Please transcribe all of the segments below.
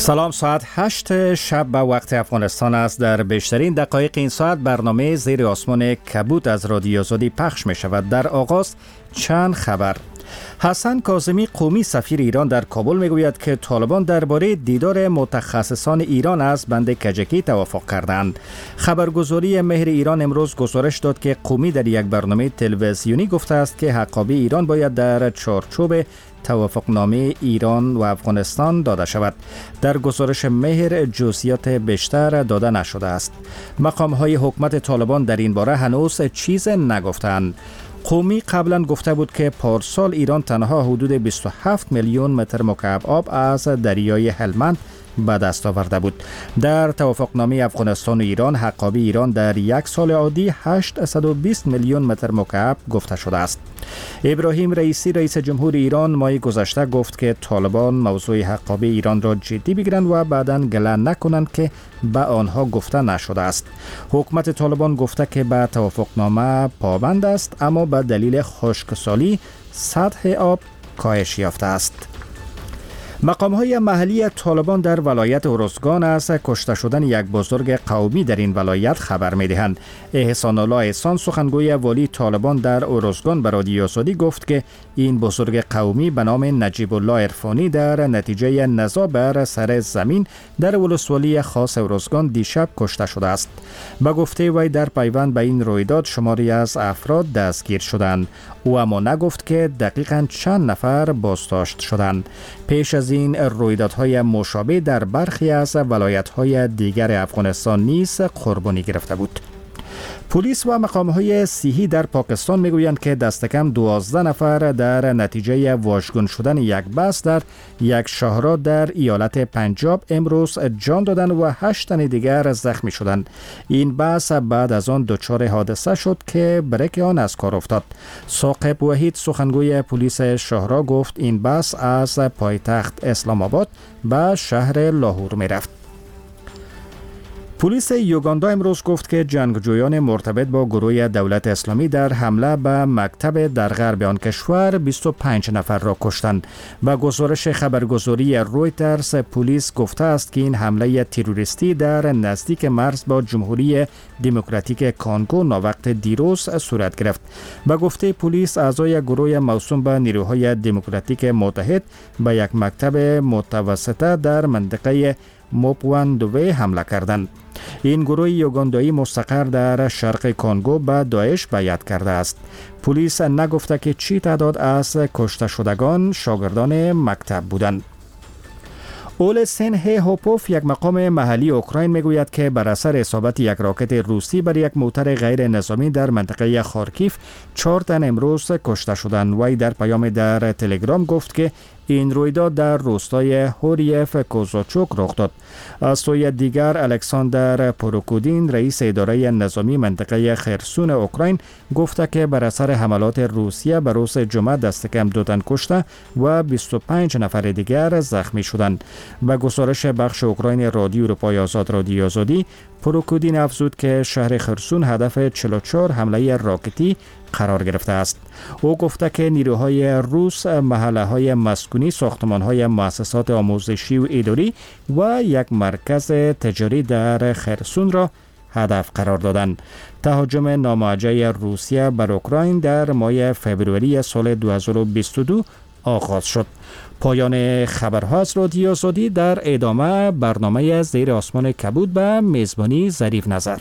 سلام، ساعت 8 شب به وقت افغانستان است. در بیشترین دقایق این ساعت برنامه زیر آسمان کبود از رادیو آزادی پخش می شود. در آغاز چند خبر. حسن کاظمی قومی سفیر ایران در کابل می گوید که طالبان درباره دیدار متخصصان ایران از بند کجکی توافق کردند. خبرگزاری مهر ایران امروز گزارش داد که قومی در یک برنامه تلویزیونی گفته است که حقابه ایران باید در چارچوب توافقنامه ایران و افغانستان داده شود. در گزارش مهر جزئیات بیشتر داده نشده است. مقام‌های حکومت طالبان در این باره هنوز چیز نگفتند. قومی قبلا گفته بود که پارسال ایران تنها حدود 27 میلیون متر مکعب آب از دریای هلمند به دست آورده بود. در توافقنامه افغانستان و ایران حقابه ایران در یک سال عادی 820 میلیون متر مکعب گفته شده است. ابراهیم رئیسی رئیس جمهور ایران ماه گذشته گفت که طالبان موضوع حقابه ایران را جدی بگیرند و بعداً گله نکنند که به آنها گفته نشده است. حکومت طالبان گفته که به توافقنامه پابند است، اما به دلیل خشکسالی سطح آب کاهش یافته است. مقام‌های محلی طالبان در ولایت ارزگان از کشته شدن یک بزرگ قومی در این ولایت خبر می‌دهند. احسان الله احسان سخنگوی والی طالبان در ارزگان به رادیو آزادی گفت که این بزرگ قومی به نام نجیب الله عرفانی در نتیجه نزاع بر سر زمین در ولسوالی خاص ارزگان دیشب کشته شده است. به گفته وی در پیوند به این رویداد شماری از افراد دستگیر شدند. او اما نگفت که دقیقاً چند نفر بازداشت شدند. پیش از این رویدادهای مشابه در برخی از ولایت‌های دیگر افغانستان نیز قربانی گرفته بود. پلیس و مقام‌های صحی در پاکستان میگویند که دست کم 12 نفر در نتیجه واژگون شدن یک بس در یک شاهراه در ایالت پنجاب امروز جان دادند و 8 تن دیگر زخمی شدند. این بس بعد از آن دچار حادثه شد که بریک آن از کار افتاد. ثاقب وحید سخنگوی پلیس شاهراه گفت این بس از پایتخت اسلام آباد به شهر لاهور میرفت. پلیس یوگاندا امروز گفت که جنگجویان مرتبط با گروه دولت اسلامی در حمله به مکتب در غرب آن کشور 25 نفر را کشتند. با گزارش خبرگزاری رویترز پلیس گفته است که این حمله تروریستی در نزدیک مرز با جمهوری دموکراتیک کانگو ناوقت دیروز صورت گرفت. با گفته پلیس اعضای گروه موسوم به نیروهای دموکراتیک متحد به یک مکتب متوسطه در منطقه موپواندوی حمله کردند. این گروه یوگاندایی مستقر در شرق کانگو به داعش بیعت کرده است. پلیس نگفته که چی تعداد از کشته شدگان شاگردان مکتب بودند. اولسن هوپوف یک مقام محلی اوکراین میگوید که بر اثر اصابت یک راکت روسی بر یک موتر غیر نظامی در منطقه خارکیف 4 تن امروز کشته شدند. وی در پیام در تلگرام گفت که این رویداد در روستای هوریف کوزاچوک رخ داد. از سوی دیگر الکساندر پروکودین رئیس اداره نظامی منطقه خرسون اوکراین گفته که بر اثر حملات روسیه بر روز جمعه دست کم 2 تن کشته و 25 نفر دیگر زخمی شدند. به گزارش بخش اوکراین رادیو اروپای آزاد رادیو آزادی، پروکودین افزود که شهر خرسون هدف 44 حمله راکتی قرار گرفته است. او گفته که نیروهای روس محله‌های مسکونی، ساختمان‌های مؤسسات آموزشی و اداری و یک مرکز تجاری در خرسون را هدف قرار دادند. تهاجم ناموجه روسیه بر اوکراین در ماه فوریه سال 2022 آغاز شد. پایان خبرها از رادیو آزادی. در ادامه برنامه زیر آسمان کبود به میزبانی ظریف نظر.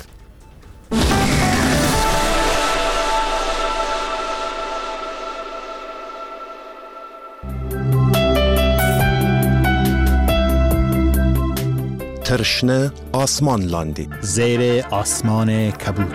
ترشنه آسمان لاندی زیر آسمان کبود.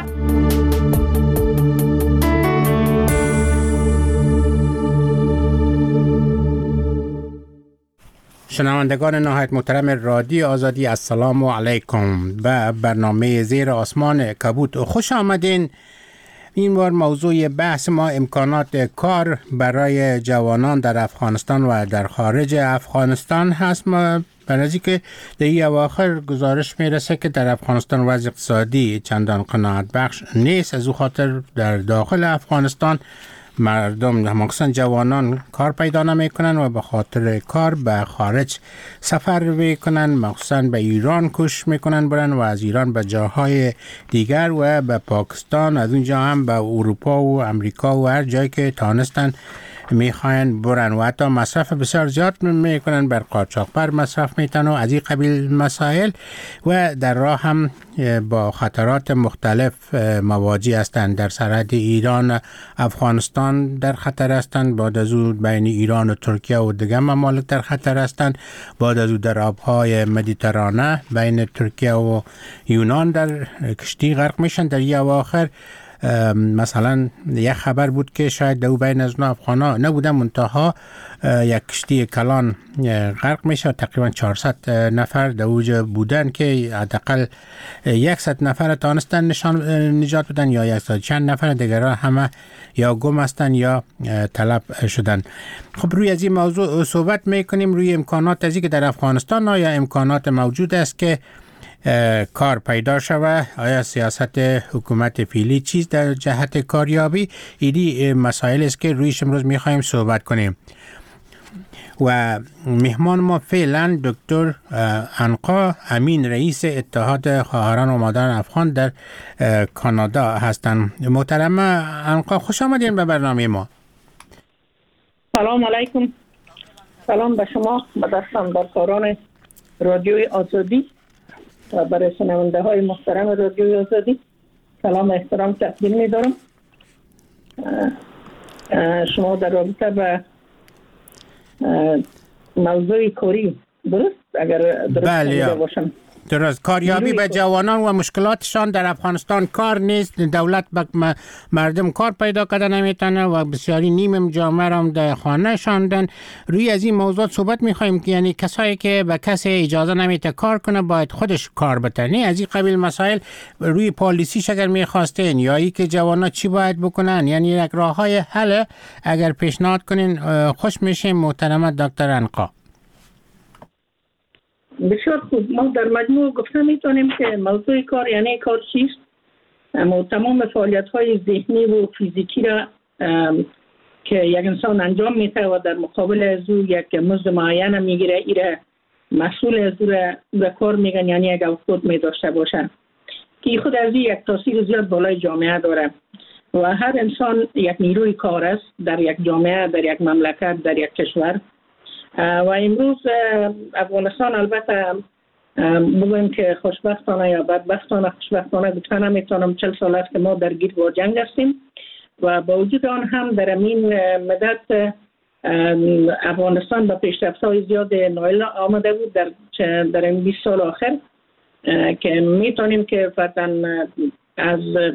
شنوندگان نهایت محترم رادیو آزادی، السلام علیکم. به برنامه زیر آسمان کبود خوش آمدین. این بار موضوع بحث ما امکانات کار برای جوانان در افغانستان و در خارج افغانستان هست. ما برای که در این اواخر گزارش میرسه که در افغانستان وضع اقتصادی چندان قناعت بخش نیست. از او خاطر در داخل افغانستان مردم مخصوصا جوانان کار پیدا نمیکنن و به خاطر کار به خارج سفر میکنن، مخصوصا به ایران کوشش میکنن برن و از ایران به جاهای دیگر و به پاکستان، از اونجا هم به اروپا و امریکا و هر جایی که تانستن میخواین برن و حتی مصرف بسیار زیاد میکنن، بر قاچاقبر مصرف میتن و از این قبیل مسائل و در راه هم با خطرات مختلف مواجه هستند. در سرحد ایران افغانستان در خطر هستند، بعد از او بین ایران و ترکیه و دیگر ممالک در خطر هستند، بعد از او در آبهای مدیترانه بین ترکیه و یونان در کشتی غرق میشن. در این اواخر مثلا یک خبر بود که شاید دو بین از افغانا نبودن، منتها یک کشتی کلان غرق میشه، تقریبا 400 نفر در اوج بودن که حداقل 100 نفر تانستن نجات بدن یا 100 چند نفر دیگر همه یا گم هستن یا طلب شدن. خب روی از این موضوع صحبت میکنیم، روی امکانات از این که در افغانستان آیا امکانات موجود است که کار پیدا شود، آیا سیاست حکومت فعلی چیز در جهت کاریابی؟ ایدی مسائل است که رویش امروز میخوایم صحبت کنیم و مهمان ما فعلا دکتر عنقا امین رئیس اتحاد خواهران و مادران افغان در کانادا هستند. محترم عنقا خوش آمدین به برنامه ما. سلام علیکم. سلام به شما، به دستاندارکاران رادیوی آزادی و برای شنونده های محترم رادیوی آزادی سلام احترام تقدیم می دارم. شما در رابطه به موضوع کاری درست اگر درست باشم؟ درست، کاریابی به جوانان و مشکلاتشان در افغانستان کار نیست، دولت به مردم کار پیدا کرده نمیتونه و بسیاری نیم جامعه را در خانه شاندن. روی از این موضوع صحبت میخوایم که یعنی کسایی که به کسی اجازه نمیته کار کنه باید خودش کار بتنه. از این قبیل مسائل روی پالیسیش اگر میخواستین یا ای که جوانا چی باید بکنن، یعنی یک راه های حل اگر پیشنهاد کنین خوش میشیم محترم دکتر عنقا. بسیار خوب، ما در مجموع گفته میتونیم که موضوع کار یعنی کار چیست. اما تمام فعالیت های ذهنی و فیزیکی را که یک انسان انجام میده و در مقابل از او یک مزد معین میگیره، ایره مسئول از او را کار میگن، یعنی یک خود میداشته باشن که خود از یک تاثیر زیاد بالای جامعه داره و هر انسان یک نیروی کار است در یک جامعه، در یک مملکت، در یک کشور. و امروز افغانستان البته بگویم که خوشبختانه یا بدبختانه، خوشبختانه گفته نمیتونم، 40 سال است که ما درگیر با جنگ هستیم و با وجود آن هم در این مدت افغانستان به پیشرفت‌های زیاد نائل آمده بود در این 20 سال آخر که میتونیم که فرضاً از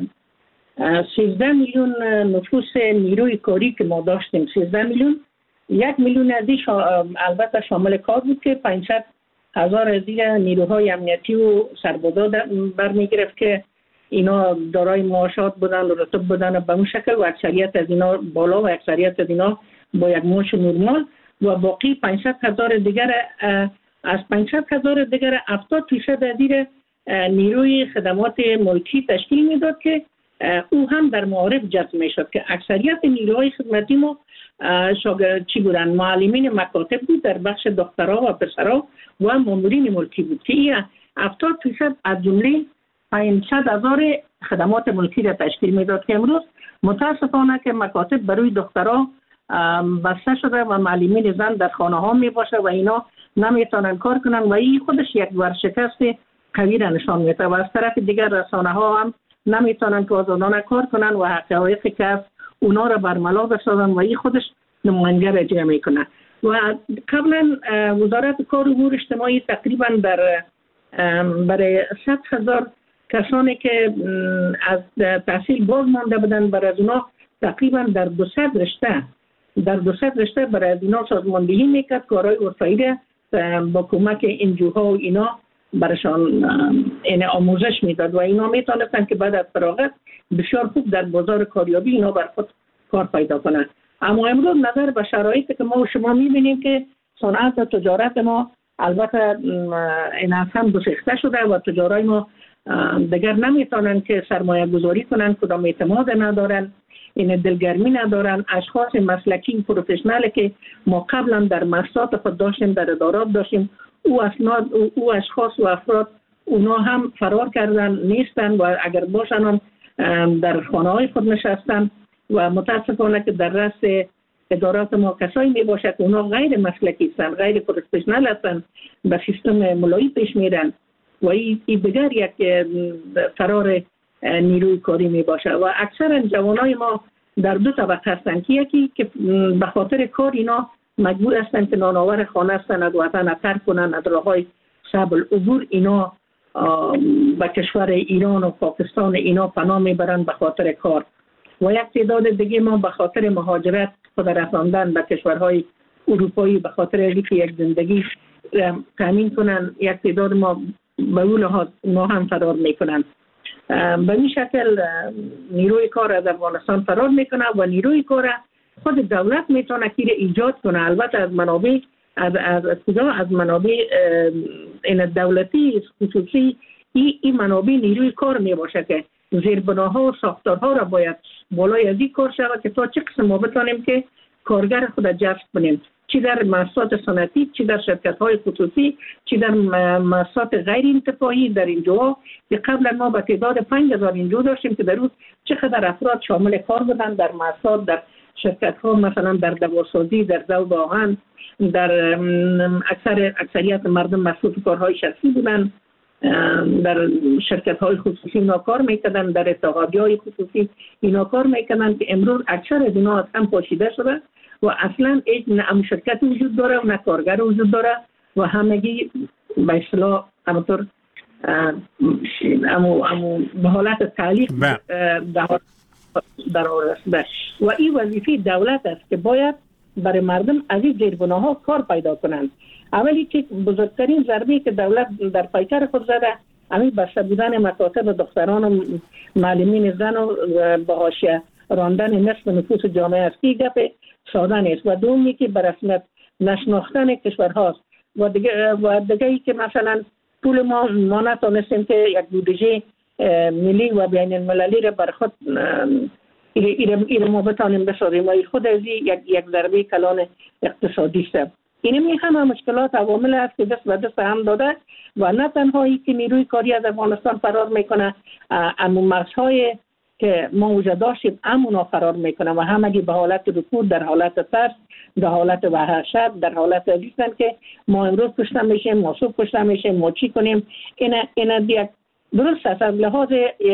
13 میلیون نفوس نیروی کاری که ما داشتیم، 13 میلیون، 1 میلیون از این البته شامل کار بود که 500,000 از این نیروهای امنیتی و سربازا برمی گرفت که اینا دارای معاشات بودن و رتب بودن به اون شکل و اکثریت از اینا بالا و اکثریت از اینا با یک معاش نرمال و باقی 500,000 دیگر، از 500,000 دیگر 70% از این نیروی خدمات ملکی تشکیل میداد که او هم در معارف جذب میشد که اکثریت نیروهای خدمتی ما چی بودن؟ معلمین مکاتب بود در بخش دخترها و پسرها و مامورین ملکی بود که این 70% از جمله 500,000 خدمات ملکی را تشکیل میداد که امروز متاسفانه که مکاتب برای دخترها بسته شده و معلمین زن در خانه ها می باشه و اینا نمیتونن کار کنن و این خودش یک ورشکست قوی را نشان میده و از طرف دیگر رسانه ها هم نمیتونن که آزادانه کار کنن و حقایق که اونا را برملا بسازن و این خودش نماینده را اجرا میکنه. و قبلا وزارت کار و امور اجتماعی تقریبا برای 100,000 کسانی که از تحصیل باز مانده بودن برای از اونا تقریبا در 200 رشته برای از اینا سازماندهی میکرد، کارهای ورفایی با کمک انجوها و اینا برشان این آموزش میداد و اینا میتونستن که بعد از فراغت بسیار خوب در بازار کاریابی اینا بر خود کار پیدا کنن. اما امروز نظر به شرایطی که ما و شما میبینیم که صنعت و تجارت ما البته این هم گسسته شده و تجارای ما دیگر نمیتونن که سرمایه گذاری کنن، کدام اعتماد ندارن این دلگرمی ندارن. اشخاص مسلکی پروفشنال که ما قبلا در مؤسسات خود داشتیم، در ادارات داشتیم، او اشخاص و افراد اونا هم فرار کردن، نیستن و اگر باشن هم در خانه های خود نشستن و متاسفانه که در رأس ادارات ما کسایی می باشد که اونا غیر مسلکی هستند، غیر پروفشنال هستند، به سیستم ملایی پیش میرن و این دیگر یک فرار نیروی کاری می باشه و اکثر جوانای ما در دو طبقه هستند که یکی که به خاطر کار اینا مجبور هستند که نانآور خانه هستند، از وطن ترک کنند، از راههای صعب العبور اینا به کشور ایران و پاکستان اینا پناه میبرند به خاطر کار و یک تعداد دیگه ما به خاطر مهاجرت خود رساندن به کشورهای اروپایی به خاطر اینکه یک زندگی تامین کنن، یک تعداد ما به اون لحاظ ما هم فرار میکنن. به این شکل نیروی کار از افغانستان فرار میکنه و نیروی کار خود دولت میتونه که ایجاد کنه، البته از منابع از منابع این دولتی خصوصی این منابع نیروی کار می باشه که زیربناها و ساختارها را باید بالای از این کار شود که تا چه قسم ما بتانیم که کارگر خود جذب کنیم، چی در مؤسسات صنعتی، چی در شرکت‌های خصوصی، چی در مؤسسات غیر انتفاعی. در اینجا که قبلا ما به تعداد 5000 اینجا داشتیم که در روز چقدر افراد شامل کار بودن در مؤسسات، در شرکت‌ها، مثلا در دواسازی، در ذوب آهن، در اکثریت مردم مسئول کارهای شخصی بودن، در شرکت‌های خصوصی اینا کار میکردن، در اتحادیه‌های خصوصی اینا کار میکردن که امروز اکثر از اینا از هم پاشیده شده و اصلا نه شرکت وجود داره و نه کارگر وجود داره و همگی به اصطلاح همونطور به حالت تعلیق در رسیده و این وظیفه دولت است که باید برای مردم از این زیربناها کار پیدا کنند. اولی که بزرگترین ضربه که دولت در پیکر خود زده همین بسته بودن مکاتب دختران و معلمین زن و به حاشیه راندن نصف نفوس جامعه است که گپ ساده نیست و دومی که به رسمیت نشناختن کشورهاست و دیگه ای که مثلا پول ما نتونستیم که یک بودجه ملی و بین المللی را بر خود ایره ما بتانیم بسازیم و خود از یک ضربه کلان اقتصادی است. این همه مشکلات عوامل است که دست به دست هم داده و نه تنهایی که نیروی کاری از افغانستان فرار میکنه، اما مرزهای که ما وجود داشتیم امونا فرار میکنه و همگی به حالت رکود، در حالت ترس، در حالت وحشت، در حالت ازیستن که ما امروز کشته میشیم، ما صبح کشته میشیم، ما چی کنیم. این یک درست است از لحاظ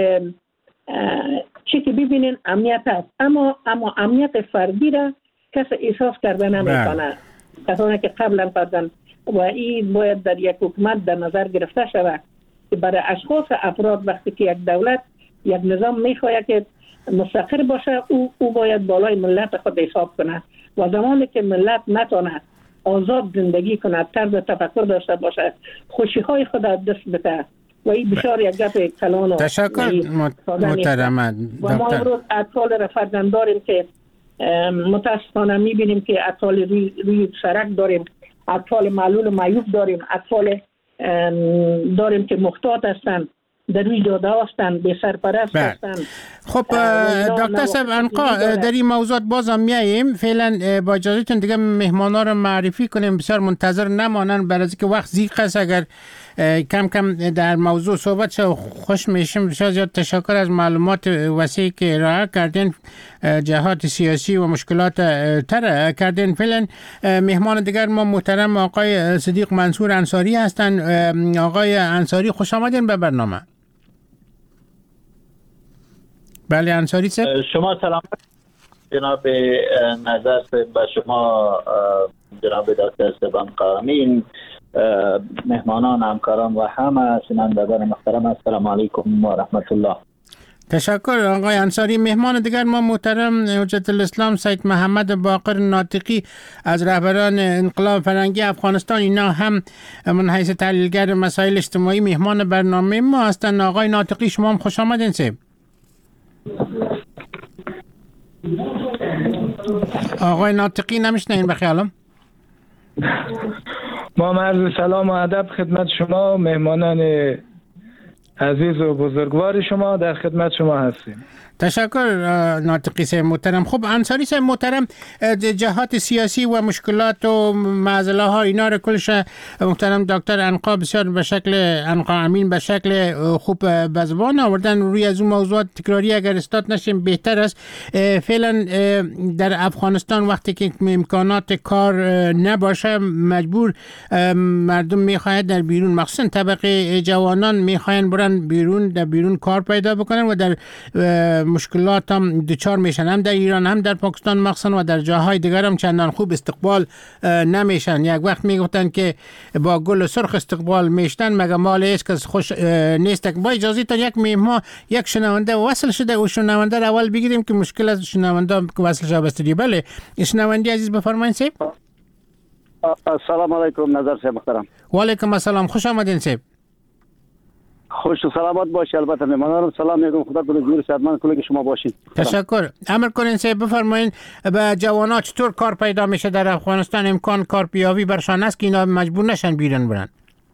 چی که ببینین امنیت است، اما امنیت فردی را کس احساس کرده نمیکنه، کسانی که قبلا کردن و این باید در یک حکومت در نظر گرفته شود که برای اشخاص افراد وقتی که یک دولت یک نظام میخواهد که مستقر باشه او باید بالای ملت خود حساب کنه و زمانی که ملت نتونه آزاد زندگی کنه، طرز تفکر داشته باشه، خوشی های خود دست بده و این بسیار یک گپ کلان و تشکر محترم و ما امروز اطفال را فرزند داریم که متاسفانه میبینیم که اطفال روی سرک داریم، اطفال معلول و معیوب داریم، اطفال داریم که محتاط هستند، در روی جاده هستند، بی سرپرست هستند. خب دکتر صاحب انقا در این موضوعات بازم میاییم، فعلا با اجازهتون دیگه مهمانا رو معرفی کنیم، بسیار منتظر نمانن برای اینکه وقت ضیق است. اگر کم کم در موضوع صحبت شد خوش میشیم. بسیار زیاد تشکر از معلومات وسیعی که ارائه کردین، جهات سیاسی و مشکلات تر کردین. فعلا مهمان دیگر ما محترم آقای صدیق منصور انصاری هستند. آقای انصاری خوش آمدین به برنامه. بله انصاری صاحب، شما سلام جناب نظر به شما، جناب دکتر سبان قامین، مهمانان، همکاران و همه شنوندگان محترم، السلام علیکم و رحمت الله. تشکر آقای انصاری. مهمان دیگر ما محترم حجت الاسلام سید محمد باقر ناطقی از رهبران انقلاب فرهنگی افغانستان، اینا هم من حیث تحلیلگر مسائل اجتماعی مهمان برنامه ما هستند. آقای ناطقی شما هم خوش آمدین. سه آقای ناطقی نمیشنین بخیالم؟ ما عرض سلام و ادب خدمت شما مهمانان عزیز و بزرگوار شما در خدمت شما هستیم. تشکر ناطقی صاحب محترم. خب انصاری صاحب محترم، جهات سیاسی و مشکلات و معضله ها اینا رو کلش محترم دکتر عنقا بسیار به شکل عنقا امین به شکل خوب به زبان آوردن. روی از اون موضوعات تکراری اگر استاد نشیم بهتر است. فعلا در افغانستان وقتی که امکانات کار نباشه مجبور مردم میخواهند در بیرون، مخصوصا طبقه جوانان میخواهند برن بیرون، در بیرون کار پیدا بکنن و در مشکلات هم دچار میشن، هم در ایران هم در پاکستان مخصوصا و در جاهای دیگر هم چندان خوب استقبال نمیشن. یک وقت میگفتن که با گل سرخ استقبال میشتن، مگه مال است که خوش نیست. با اجازه تا یک میهما یک شنونده وصل شده و شنونده رو اول بگیریم که مشکل از شنونده وصل شده بستری. بله شنونده عزیز بفرمایید صاحب. السلام علیکم نظر صاحب محترم. و علیکم السلام، خوش آمدین صاحب. خوش و سلامت باشی. البته میمانم سلام میگم، خدا کنه جور صحتمند کنه که شما باشین. تشکر. امر کنین صاحب بفرمایین به جوانان چطور کار پیدا میشه در افغانستان؟ امکان کار پیاوی برشان است که اینا مجبور نشن بیرون برن؟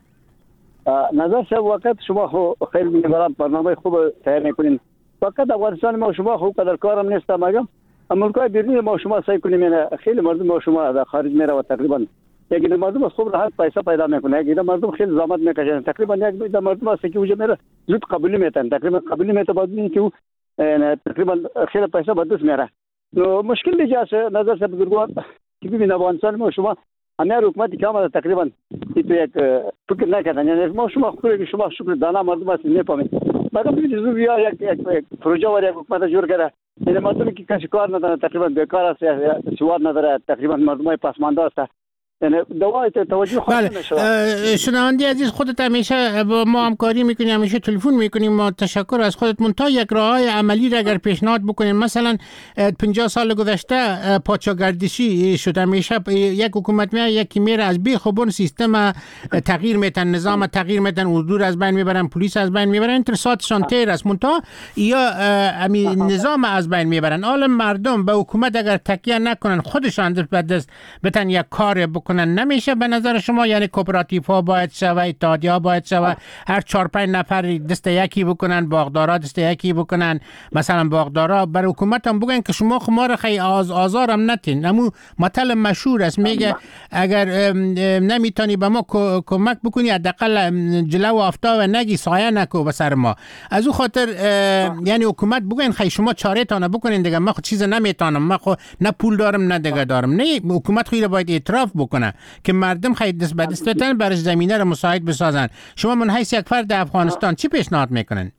نظر صاحب وقت شما خیلی میبرم برنامه خوب تیار میکنین. فقط افغانستان ما شما خوب قدر کارم نیست مگم امریکای بیرونی ما شما سعی کنیم. خیلی مردم ما شما در خارج میره و تقریبا یک مردم خوب راحت پیسه پیدا میکنه، یک مردم خیلی زحمت میکشن. تقریبا یک مردم است که وجه میره زود قبولی میتن، تقریبا قبولی میته بعد اینکه تقریبا خیلی پیسه به دست میاره. نو مشکل دیگه است نظر صاحب بزرگوار که ببین افغانستان ما شما همه حکومتی که آمده تقریبا تو یک فکر نکردن. یعنی ما شما خوبه که شما شکر دانا مردم است نمیفهمید. مگر ببینید زو بیا یک پروژه و یک حکومت جور کرده، یعنی مردمی که کسی کار نداره تقریبا بیکار است، سواد نداره، تقریبا مردمای پسمانده است. یعنی دوای توجه خود نمیشه. شنونده عزیز خودت همیشه با ما همکاری میکنی، همیشه تلفن میکنیم. ما تشکر از خودت. منتها یک راههای عملی را اگر پیشنهاد بکنین، مثلا 50 سال گذشته پادشاهگردشی شده، همیشه یک حکومت میاد یکی میره از بی خبر سیستم تغییر میتن، نظام تغییر میتن، حضور از بین میبرن، پلیس از بین میبرن، انترساتشان تیر است. منتها یا نظام از بین میبرن. حالا مردم به حکومت اگر تکیه نکنن، خودشان دست بتن یک کار کنن نمیشه به نظر شما؟ یعنی کوپراتیو ها باید شوه، اتحادیه ها باید شوه، هر 4-5 نفر دست یکی بکنن، باغدارا دست یکی بکنن. مثلا باغدارا بر حکومت هم بگن که شما خمار خی آزار هم نتین. امو مطلب مشهور است، میگه اگر نمیتونی به ما کمک بکنی حداقل جلو آفتاب نگی، سایه نکو به سر ما. از او خاطر یعنی حکومت بگن خی شما چاره تانه بکنین دیگه، ما خود چیز نمیتونم، ما خود نه پول دارم نه دیگه دارم. نه، حکومت خود باید اعتراف بکنه که مردم خیلی دست به دست بتن برای زمینه رو مساعد بسازن. شما من حیث یک فرد افغانستان چی پیشنهاد میکنن؟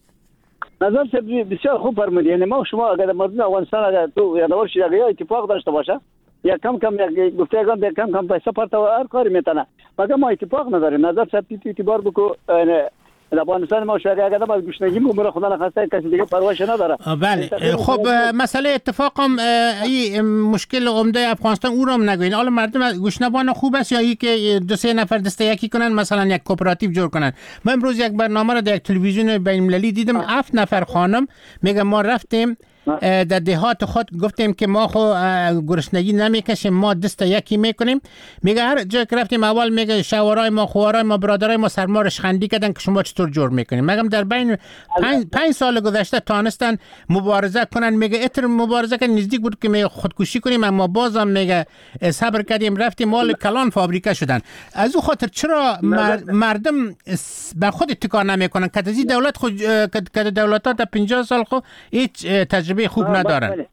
نظر بسیار خوب فرمودید. یعنی ما شما اگر مردم افغانستان اگر تو یادآور شید اگر اتفاق داشته باشه یا کم یک گفتگان به کم پیسه پرت و هر کاری میتونه، مگر ما اتفاق نداریم. نظر صاحب اعتبار بکو افغانستان ما شاید اگر از گشنگی ممر خدا نخواسته کسی دیگه پرواش نداره. بله خب مسئله اتفاقم این مشکل عمده افغانستان او رو هم نگوین. حالا مردم گشنبان خوب است یا ای که 2-3 نفر دست یکی کنن، مثلا یک کوپراتیو جور کنن. من امروز یک برنامه را در تلویزیون بین المللی دیدم، 7 نفر خانم میگه ما رفتیم در دهات خود گفتیم که ما خو گرسنگی نمیکشیم، ما دست یکی میکنیم. میگه هر جا که رفتیم اول میگه شوارای ما، خوارای ما، برادرای ما سر ما رشخندی کردن که شما چطور جور میکنیم. میگم در بین 5 سال گذشته تانستن مبارزه کنن. میگه اتر مبارزه که نزدیک بود که میگه خودکشی کنیم، اما بازم میگه صبر کردیم رفتیم، مال کلان فابریکه شدن. از او خاطر چرا مردم به خود اتکا نمیکنن؟ که از دولت خود که دولت‌ها تا 50 سال خو هیچ تجربه خوب ندارن.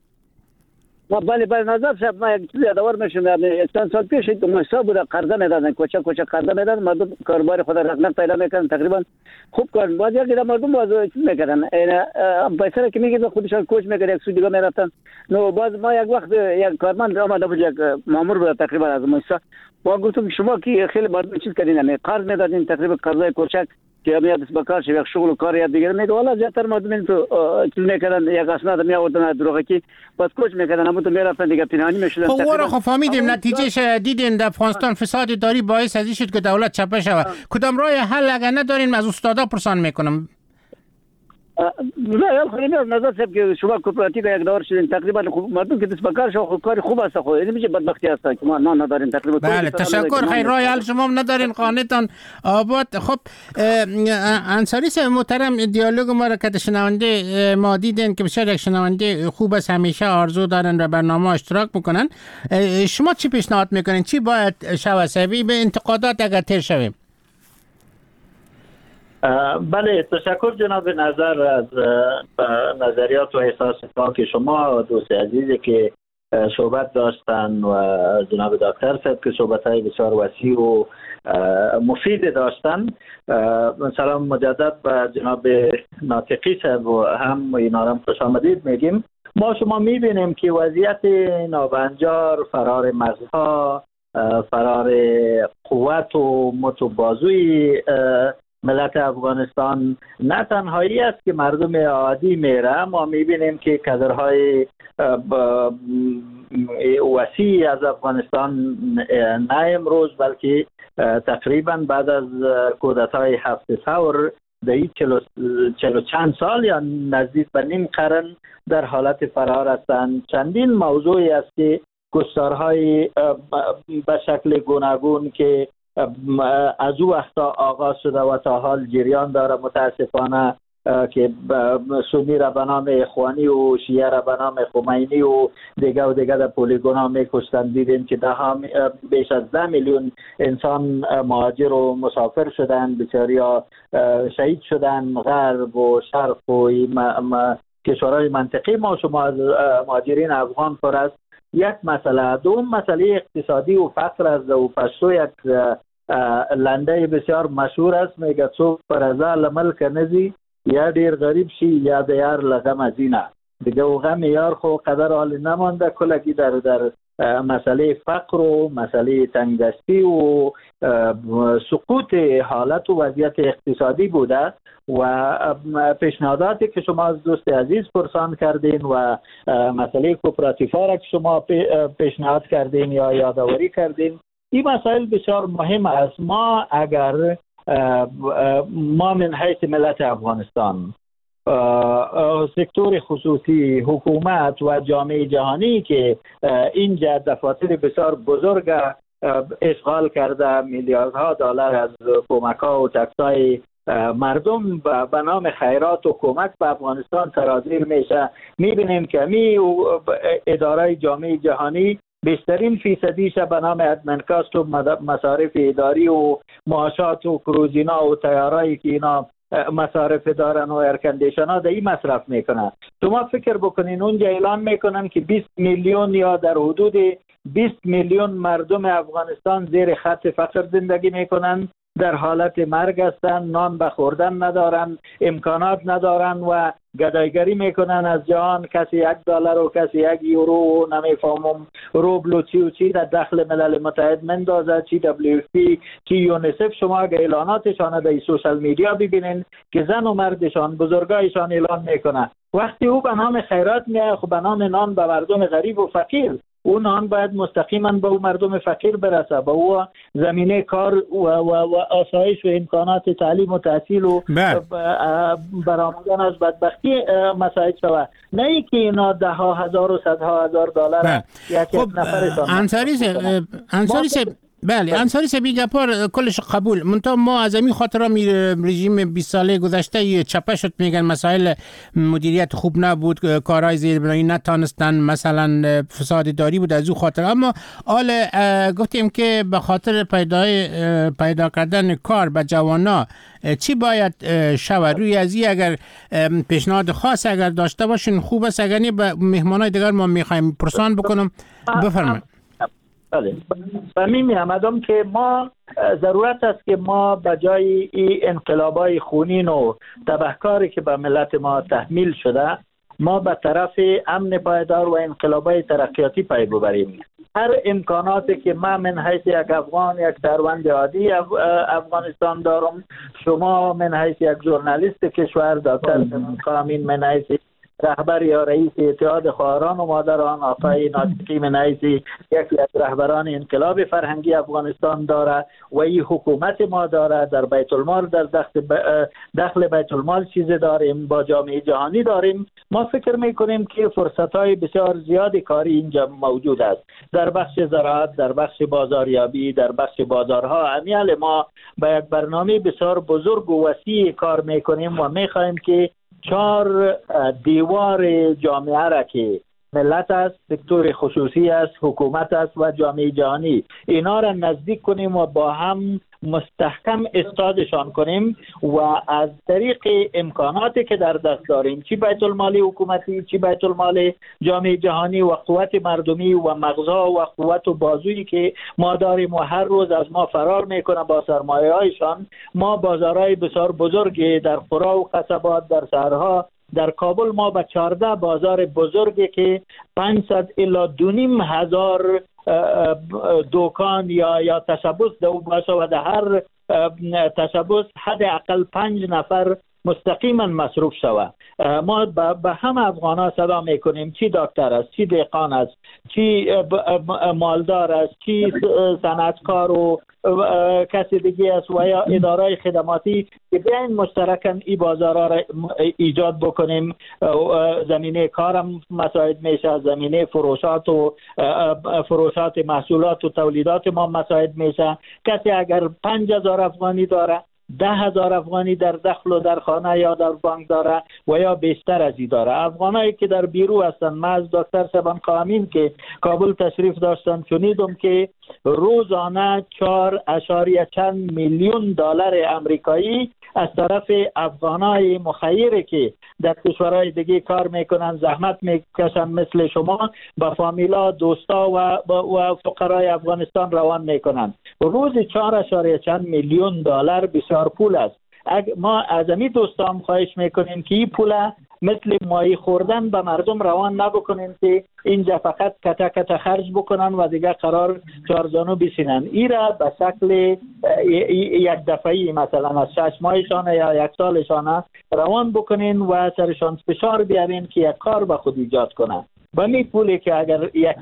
بله نظر صاحب ما یک چیزی یادآور میشم. چند سال پیش یک مؤسسه بود قرضه میدادن، کوچک قرضه میدادن، مردم کاروبار خود رقم پیدا میکردن، تقریبا خوب کار. بعد یک مردم باز چیز میکردن، پیسه که میگه خودشان کوچ میکرد، یک سو دیگه میرفتن. نو باز ما یک وقت یک کارمند آمده بود، یک مامور بود تقریبا از مؤسسه، با گفتم شما که خیلی مردم چیز کردین، قرض میدادین تقریبا قرضه کوچک که میاد بکار شه، یک شغل و کار یاد دیگه میگه والا زیاتر مردم تو چیز میکردن، یک اسناد میآوردن دروغه کی باز کوچ میکردن، اما تو میرفتن دیگه پنهانی میشدن. خب فهمیدیم نتیجهش دیدین در افغانستان فساد اداری باعث از این شد که دولت چپه شود. کدام راه حل اگر ندارین از استادا پرسان میکنم؟ نه خیلی نظر سب که شما کوپراتیو یک دور شدین تقریبا مردم که دست بکار شو کار خوب است خو این میشه بدبختی است که ما نه نداریم تقریبا. بله تشکر خیر رای حل شما ندارین خانه‌تان آباد. خب انصاری صاحب محترم دیالوگ ما را که شنونده ما دیدن که بسیار یک شنونده خوب است همیشه آرزو دارن و برنامه اشتراک میکنن. شما چی پیشنهاد میکنین چی باید شود سوی به انتقادات اگر تیر شویم؟ بله تشکر جناب نظر از نظریات و احساسات که شما دوست عزیزی که صحبت داشتن و جناب دکتر صاحب که صحبت‌های بسیار وسیع و مفید داشتن. سلام مجدد به جناب ناطقی صاحب و هم اینا را خوش آمدید میگیم. ما شما میبینیم که وضعیت نابنجار، فرار مرزها، فرار قوت و متبازوی ملت افغانستان نه تنهایی است که مردم عادی میره، ما میبینیم که کادرهای وسیع از افغانستان نه امروز بلکه تقریبا بعد از کودتای 7 ثور در 40 چند سال یا نزدیک به نیم قرن در حالت فرار هستند. چندین موضوعی است که کشتارهای به شکل گوناگون که از او وقتا آغاز شده و تا حال جریان داره متاسفانه که سنی را به نام اخوانی و شیعه را به نام خمینی و دیگه در پولیگونا میکشتن. دیدیم که بیش از 10 میلیون انسان مهاجر و مسافر شدن، بسیاریا شهید شدن. غرب و شرق و کشورهای منطقه ما شما از مهاجرین افغان پر است. یک مسئله. دوم مسئله اقتصادی و فقر است و پشتو یک لنده بسیار مشهور است میگه څوک پرزا لملک نزی یا دیر غریب شی یا دیار لغم ازینه دیگه و غم یار خو قدر حال نمانده کلکی در مسئله فقر و مسئله تنگدستی و سقوط حالت و وضعیت اقتصادی بوده و پیشنهاداتی که شما از دوست عزیز پرسان کردین و مسئله کوپراتیفا را که شما پیشنهاد کردین یا یادآوری کردین، این مسائل بسیار مهم است. ما اگر ما من حیث ملت افغانستان سکتور خصوصی، حکومت و جامعه جهانی که اینجا دفاتر بسیار بزرگ اشغال کرده، میلیاردها دلار از کمک‌ها و تکس‌های مردم به نام خیرات و کمک به افغانستان سرازیر میشه. میبینیم که اداره جامعه جهانی بیشترین فیصدیش به نام ادمنکاست و مصارف اداری و معاشات و کروزینا و تیارایی که اینا مصارف دارن و ایرکندیشن ها در این مصرف میکنن. شما فکر بکنین اونجا اعلان میکنن که 20 میلیون یا در حدود 20 میلیون مردم افغانستان زیر خط فقر زندگی میکنن، در حالت مرگ هستن، نان بخوردن ندارن، امکانات ندارن و گدایگری میکنن از جهان. کسی $1 و کسی €1 و نمیفهمم روبل و چی در داخل ملل متحد مندازه، چی WFP چی یونیسف. شما اگه اعلاناتشان در سوشال میدیا ببینین که زن و مردشان بزرگایشان اعلان میکنن، وقتی او به نام خیرات میاد خب به نام نان به مردم غریب و فقیر، اون نان باید مستقیما به مردم فقیر برسه، به او زمینه کار و آسایش و امکانات تعلیم و تحصیل و برآمدن از بدبختی مساعد شود، نه اینکه اینا ده ها هزار و صدها هزار دلار یک نفرشان. انصاری صاحب بله انصاری صاحب گپار کلش قبول، منتها ما از این خاطر رژیم 20 ساله گذشته چپه شد، میگن مسائل مدیریت خوب نبود، کارهای زیربنایی نتانستن، مثلا فساد اداری بود از او خاطر. اما حال گفتیم که به خاطر پیدا کردن کار به جوانا چی باید شود؟ روی از این اگر پیشنهاد خاص اگر داشته باشین خوب است، اگر نه به مهمانای دیگر ما میخوایم پرسان بکنم. بفرمایید. بله فهمیمی آمدم که ما ضرورت است که ما بجای این انقلابای خونین و تبهکاری که به ملت ما تحمیل شده، ما به طرف امن پایدار و انقلابای ترقیاتی پی ببریم. هر امکاناتی که ما من حیث یک افغان، یک شهروند عادی افغانستان دارم، شما من حیث یک ژورنالیست کشور، دکتر کامین من حیث رهبر یا رئیس اتحاد خواهران و مادران آقای ناطقی منیزی یکی از رهبران انقلاب فرهنگی افغانستان داره و این حکومت ما داره. در بیت المال در دخل بیت المال چیزی داریم، با جامعه جهانی داریم. ما فکر میکنیم که فرصت‌های بسیار زیادی کاری اینجا موجود است در بخش زراعت، در بخش بازاریابی، در بخش بازارها. امیال ما با یک برنامه بسیار بزرگ و وسیع کار میکنیم و میخواهیم که 4 دیوار جامعه را که ملت است، سکتور خصوصی است، حکومت است و جامعه جهانی، اینا را نزدیک کنیم و با هم مستحکم استادشان کنیم و از طریق امکاناتی که در دست داریم، چی بیت المال حکومتی، چی بیت المال جامعه جهانی و قوت مردمی و مغزها و قوت و بازویی که ما داریم و هر روز از ما فرار میکنه با سرمایه هایشان، ما بازارهای بسیار بزرگی در قرا و قصبات، در شهرها، در کابل ما به 14 بازار بزرگی که 500 الی 2500 دکان یا تشبث دو باشه و در هر تشبث حداقل 5 نفر مستقیما مصروف شود. ما به همه افغان‌ها صدا میکنیم، چی دکتر است، چی دهقان است، چی مالدار است، چی صنعتکار و کسی دیگه است و یا اداره خدماتی، که بیاین مشترکاً این بازارها را ایجاد بکنیم. زمینه کارم مساعد میشه، زمینه فروشات محصولات و تولیدات ما مساعد میشه. کسی اگر 5000 افغانی داره، 10,000 افغانی در دخل و در خانه یا در بانک داره و یا بیشتر از این داره. افغانایی که در بیرو هستن، من از دکتر سبان قامین که کابل تشریف داشتن شنیدم که روزانه 4.چند میلیون دلار امریکایی از طرف افغانای مخیر که در کشورهای دیگه کار میکنن، زحمت میکشن مثل شما، با فامیلا، دوستا و فقرای افغانستان روان میکنن. روز 4.چند میلیون دلار بسیار پول است. ما از امی دوستان خواهش میکنیم که این پول مثل ماهی خوردن به مردم روان نبکنیم که اینجا فقط کتا کتا خرج بکنن و دیگه قرار چارزانو بسینن. ای را به شکل یک دفعی مثلا از 6 ماهشان یا 1 سالشان روان بکنین و سرشان فشار بیارین که یک کار به خود ایجاد کنن. و می پولی که اگر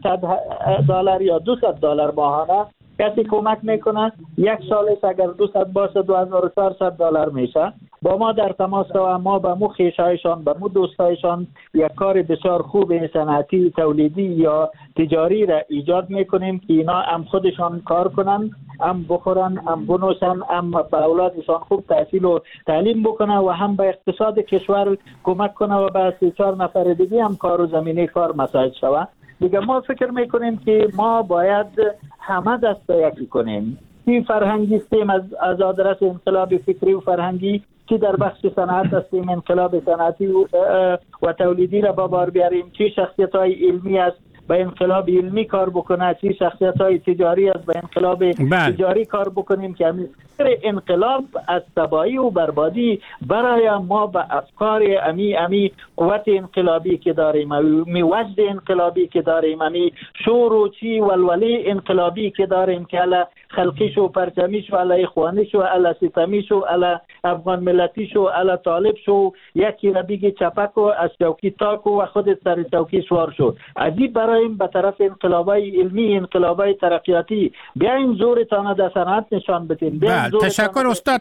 $100 یا $200 ماهانه کسی کمک میکنه، 1 سالش اگر 200 باشه $2,400 میشه. با ما در تماس و ما به مو خویشایشان، به مو دوستایشان یک کار بسیار خوب صنعتی، تولیدی یا تجاری را ایجاد میکنیم که اینا هم خودشان کار کنن، هم بخورن، هم بنوشن، هم به اولادشان خوب تحصیل و تعلیم بکنه و هم به اقتصاد کشور کمک کنه و به 3-4 نفر دیگه هم کار و زمینه کار مساعد شود. دیگه ما فکر میکنیم که ما باید همه دست یکی کنیم. این فرهنگی هستیم از آدرس انقلاب فکری و فرهنگی که در بخش صنعت هستیم، انقلاب صنعتی و تولیدی را با بار بیاریم. چه شخصیت‌های علمی است به انقلاب علمی کار بکنه، چه شخصیت‌های تجاری است به انقلاب تجاری کار بکنیم که انقلاب از تباهی و بربادی برای ما به افکار امی قوت انقلابی که داریم، امی وجد انقلابی که داریم، امی شور و چی ولولی انقلابی که داریم که علی خلقیش و پرچمیش و علی اخوانیش و علی ستمیش و علی افغان ملتیش و علی طالب شو، یکی را بگی چپک و از چوکی تاک و خود سر چوکی سوار شد. عجیب برایم به طرف انقلابای علمی، انقلابای ترقیاتی بیاین زورتان در صنعت نشان بدین. تشکر استاد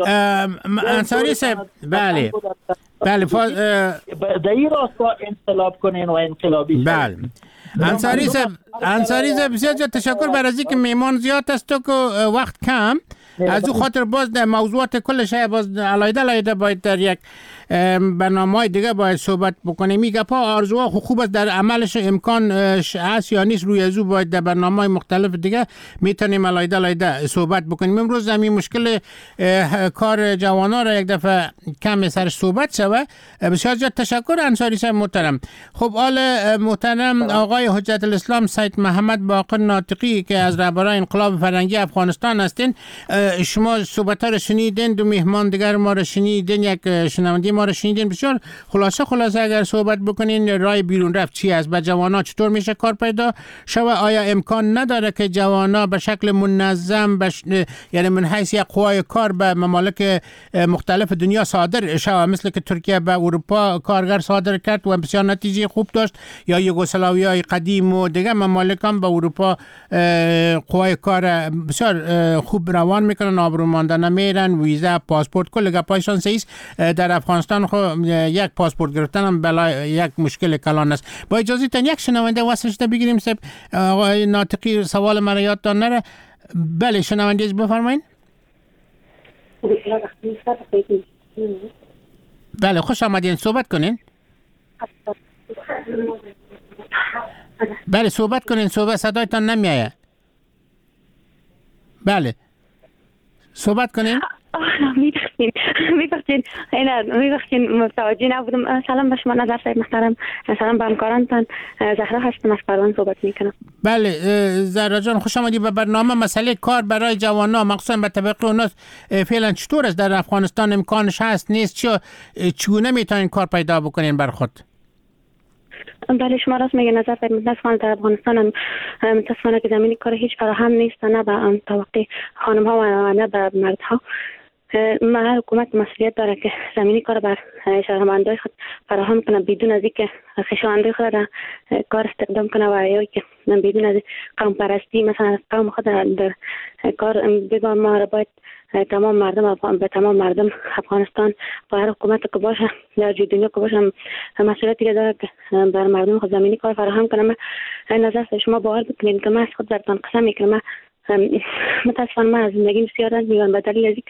انصاری صاحب. بله در این راستا انقلاب کنین و انقلابی. بله انصاری صاحب بسیار تشکر برای از اینکه میمان زیاد است و وقت کم، از او خاطر باز در موضوعات کلش باز علیده باید در یک برنامه‌های دیگه باید صحبت بکنیم. میگه پا آرزوها خوب است، در عملش امکان هست یا نیست، روی ازو باید در برنامه‌های مختلف دیگه میتونیم علیده صحبت بکنیم. امروز همین مشکل کار جوانا را یک دفعه کم سرش صحبت شوه. بسیار زیاد تشکر انصاری صاحب محترم. خب آل محترم آقای حجت الاسلام سید محمد باقر ناطقی که از رهبران انقلاب فرهنگی افغانستان هستین، شما صحبت ها رو شنیدین، دو مهمان دیگر ما رو شنیدین، یک شنونده ما رو شنیدین. بسیار خلاصه اگر صحبت بکنین رای بیرون رفت چی است؟ به جوانا چطور میشه کار پیدا شود؟ آیا امکان نداره که جوانا به شکل منظم یعنی من حیث یک قوای کار به ممالک مختلف دنیا صادر شود، مثل که ترکیه به اروپا کارگر صادر کرد و بسیار نتیجه خوب داشت، یا یوگسلاویای قدیم و دیگه ممالک هم به اروپا قوای کار بسیار خوب روان میکنن، آبرومانده نمیرن، ویزا، پاسپورت، کل گپایشان سیست. در افغانستان یک پاسپورت گرفتن هم بلا یک مشکل کلان است. با اجازه تن یک شنونده واسش بگیریم. سب آقای ناطقی سوال مرا یادتان نره. بله شنونده بفرمایید. بله خوش آمدین، صحبت کنین. بله صحبت کنین، صدایتان نمیآید. بله صحبت کنین. میبخشین متوجه نبودم. سلام به شما نظر صاحب محترم، سلام به همکارانتان. زهرا هستم از پروان صحبت میکنم. بله زهرا جان خوش آمدید به برنامه. مسئله کار برای جوانان مخصوصا به طبقه اوناس فعلا چطور است در افغانستان؟ امکانش هست نیست؟ چگونه میتونین کار پیدا بکنین بر خود؟ بله شما راست میگه نظر صاحب. متاسفانه در افغانستان هم متاسفانه که زمینی کار هیچ فراهم نیست، نه به طبقه خانم ها و نه به مرد ها. حکومت مسئولیت داره که زمینی کار بر شهروندای خود فراهم کنه بدون از اینکه خویشاوندای خود را کار استخدام کنه و یا که بدون از قوم پرستی مثلا قوم خود در کار بگم. ما را باید تمام مردم افغانستان با هر حکومت که باشه در دنیا که باشه مسئولیتی داره که بر مردم خود زمینی کار فراهم کنه. من نظر شما باور بکنید که من از خود براتون قسم میکنم، متاسفانه من از زندگی بسیار رنج میبرم به دلیل از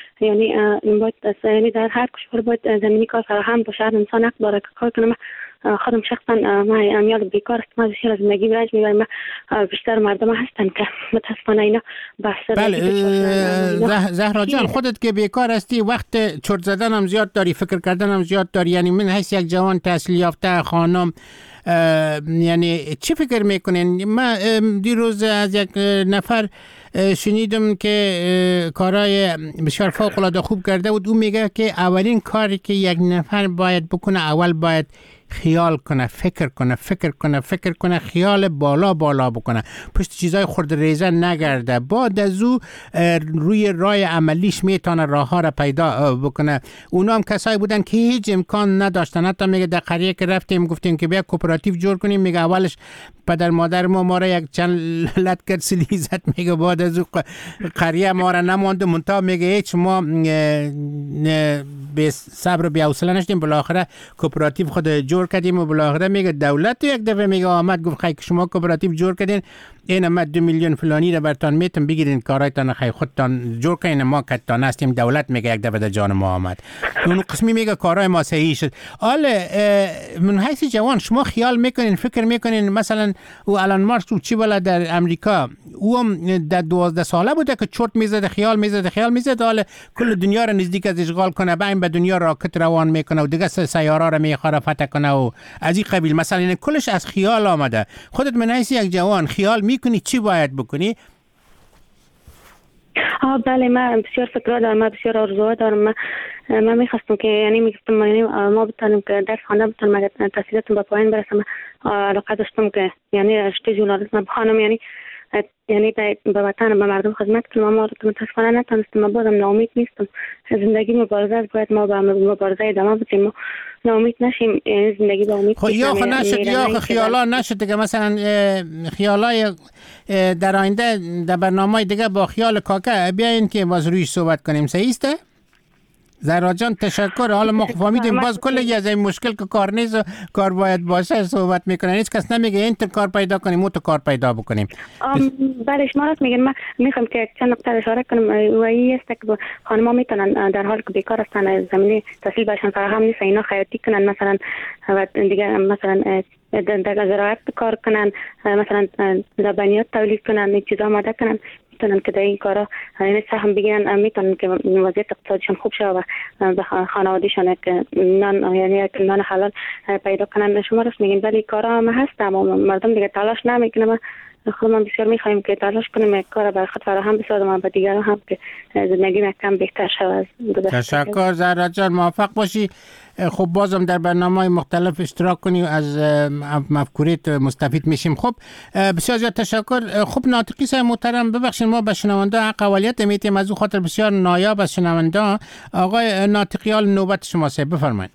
یعنی در هر کشور باید زمینی کار فراهم باشه. انسان حق داره که کار کنه. خودم شخصا من امیال بیکار است، من بسیار از زندگی رنج میبرم. بیشتر مردم هستن که متاسفانه اینا بحث. بله زهرا جان خودت که بیکار هستی وقت چرت زدن هم زیاد داری، فکر کردن هم زیاد داری. یعنی من حیث یک جوان تحصیل یافته خانم یعنی چی فکر میکنین؟ من دیروز از یک نفر شنیدم که کارهای بسیار فوق العاده خوب کرده بود. او میگه که اولین کاری که یک نفر باید بکنه اول باید خیال کنه، فکر کنه، خیال بالا بکنه، پشت چیزای خرد ریزه نگرده. بعد از او روی راه عملیش میتونه راه ها را پیدا بکنه. اونا هم کسایی بودن که هیچ امکان نداشتن. حتی میگه در قریه که رفتیم گفتیم که بیا کوپراتیو جور کنیم، میگه اولش پدر مادر ما را یک چند لط کرد سلیزت، میگه بعد از او قریه ما را نماند. منتها میگه هیچ ما به صبر و بی حوصله نشدیم، بالاخره کوپراتیو خود جور کردیم و بالاخره میگه دولت یک دفعه میگه آمد گفت خیلی شما کوپراتیو جور کردین، این ما 2 میلیون فلانی را برتان میتون بگیرین کارایتان خیلی خودتان جور کنین، ما کتان هستیم. دولت میگه یک دفعه در جان ما آمد. اون قسمی میگه کارای ما صحیح شد. حالا من حیث جوان شما خیال میکنین، فکر میکنین مثلا او الان مارکس او چی بالا در امریکا او هم در 12 ساله بوده که چرت میزد، خیال میزد حالا کل دنیا را نزدیک از اشغال کنه، بعد به دنیا راکت روان میکنه و دیگه سیاره را میخوره فتح کنه و از این قبیل. مثلا این کلش از خیال آمده. خودت من حیث یک جوان خیال میکنی چی باید بکنی؟ بله من بسیار فکر دارم، من بسیار آرزوها دارم. من میخواستم که یعنی میگفتم ما بتونیم که درس خواندن بتونم اگر تحصیلاتم به پایان برسم. علاقه داشتم که یعنی رشته ژورنالیسم بخوانم، یعنی به وطن به مردم خدمت کنم. اما متاسفانه نتونستم. من بازم ناامید نیستم. زندگی مبارزه است، باید ما به مبارزه ادامه بدیم، ما ناامید نشیم. یعنی زندگی با امید یا نشد یا خیالا نشد که مثلا خیالای در آینده در برنامه دیگه با خیال کاکا بیاین که باز رویش صحبت کنیم. صحیح است؟ زهرا جان تشکر. حالا ما فهمیدیم باز کلی از این مشکل که کار نیست و کار باید باشه صحبت میکنن. هیچ کس نمیگه این تو کار پیدا کنیم اون تو کار پیدا بکنیم. بله شما راست میگین. من میخوام که چند نکته اشاره کنم و این است که خانم‌ها میتونن در حالی که بیکار هستن زمینه تحصیل برشان فراهم نیست اینا خیاطی کنن مثلا و دیگه مثلا در زراعت کار کنن، مثلا لبنیات تولید کنن، این چیزا آماده کنن، میتونن که در این کارا یعنی سهم بگیرن، میتونن که وضعیت اقتصادیشون خوب شه و به خانوادهشون که نان حلال پیدا کنن. شما راست میگین ولی کارا هم هست اما مردم دیگه تلاش نمیکنن. خودمان بسیار می‌خواهیم که تلاش کنیم کار برای خود فراهم بسازیم و به دیگران هم که زندگی کم بهتر شود. تشکر زهرا جان، موفق باشی. خب بازم در برنامه‌های مختلف اشتراک کنی و از مفکوریت مستفید میشیم. خب بسیار زیاد تشکر. خب ناطقی صاحب محترم، ببخشید ما به شنونده حق اولیت میتیم، از او خاطر بسیار نایاب از شنونده. آقای ناطقیال نوبت شما صاحب، بفرمایید.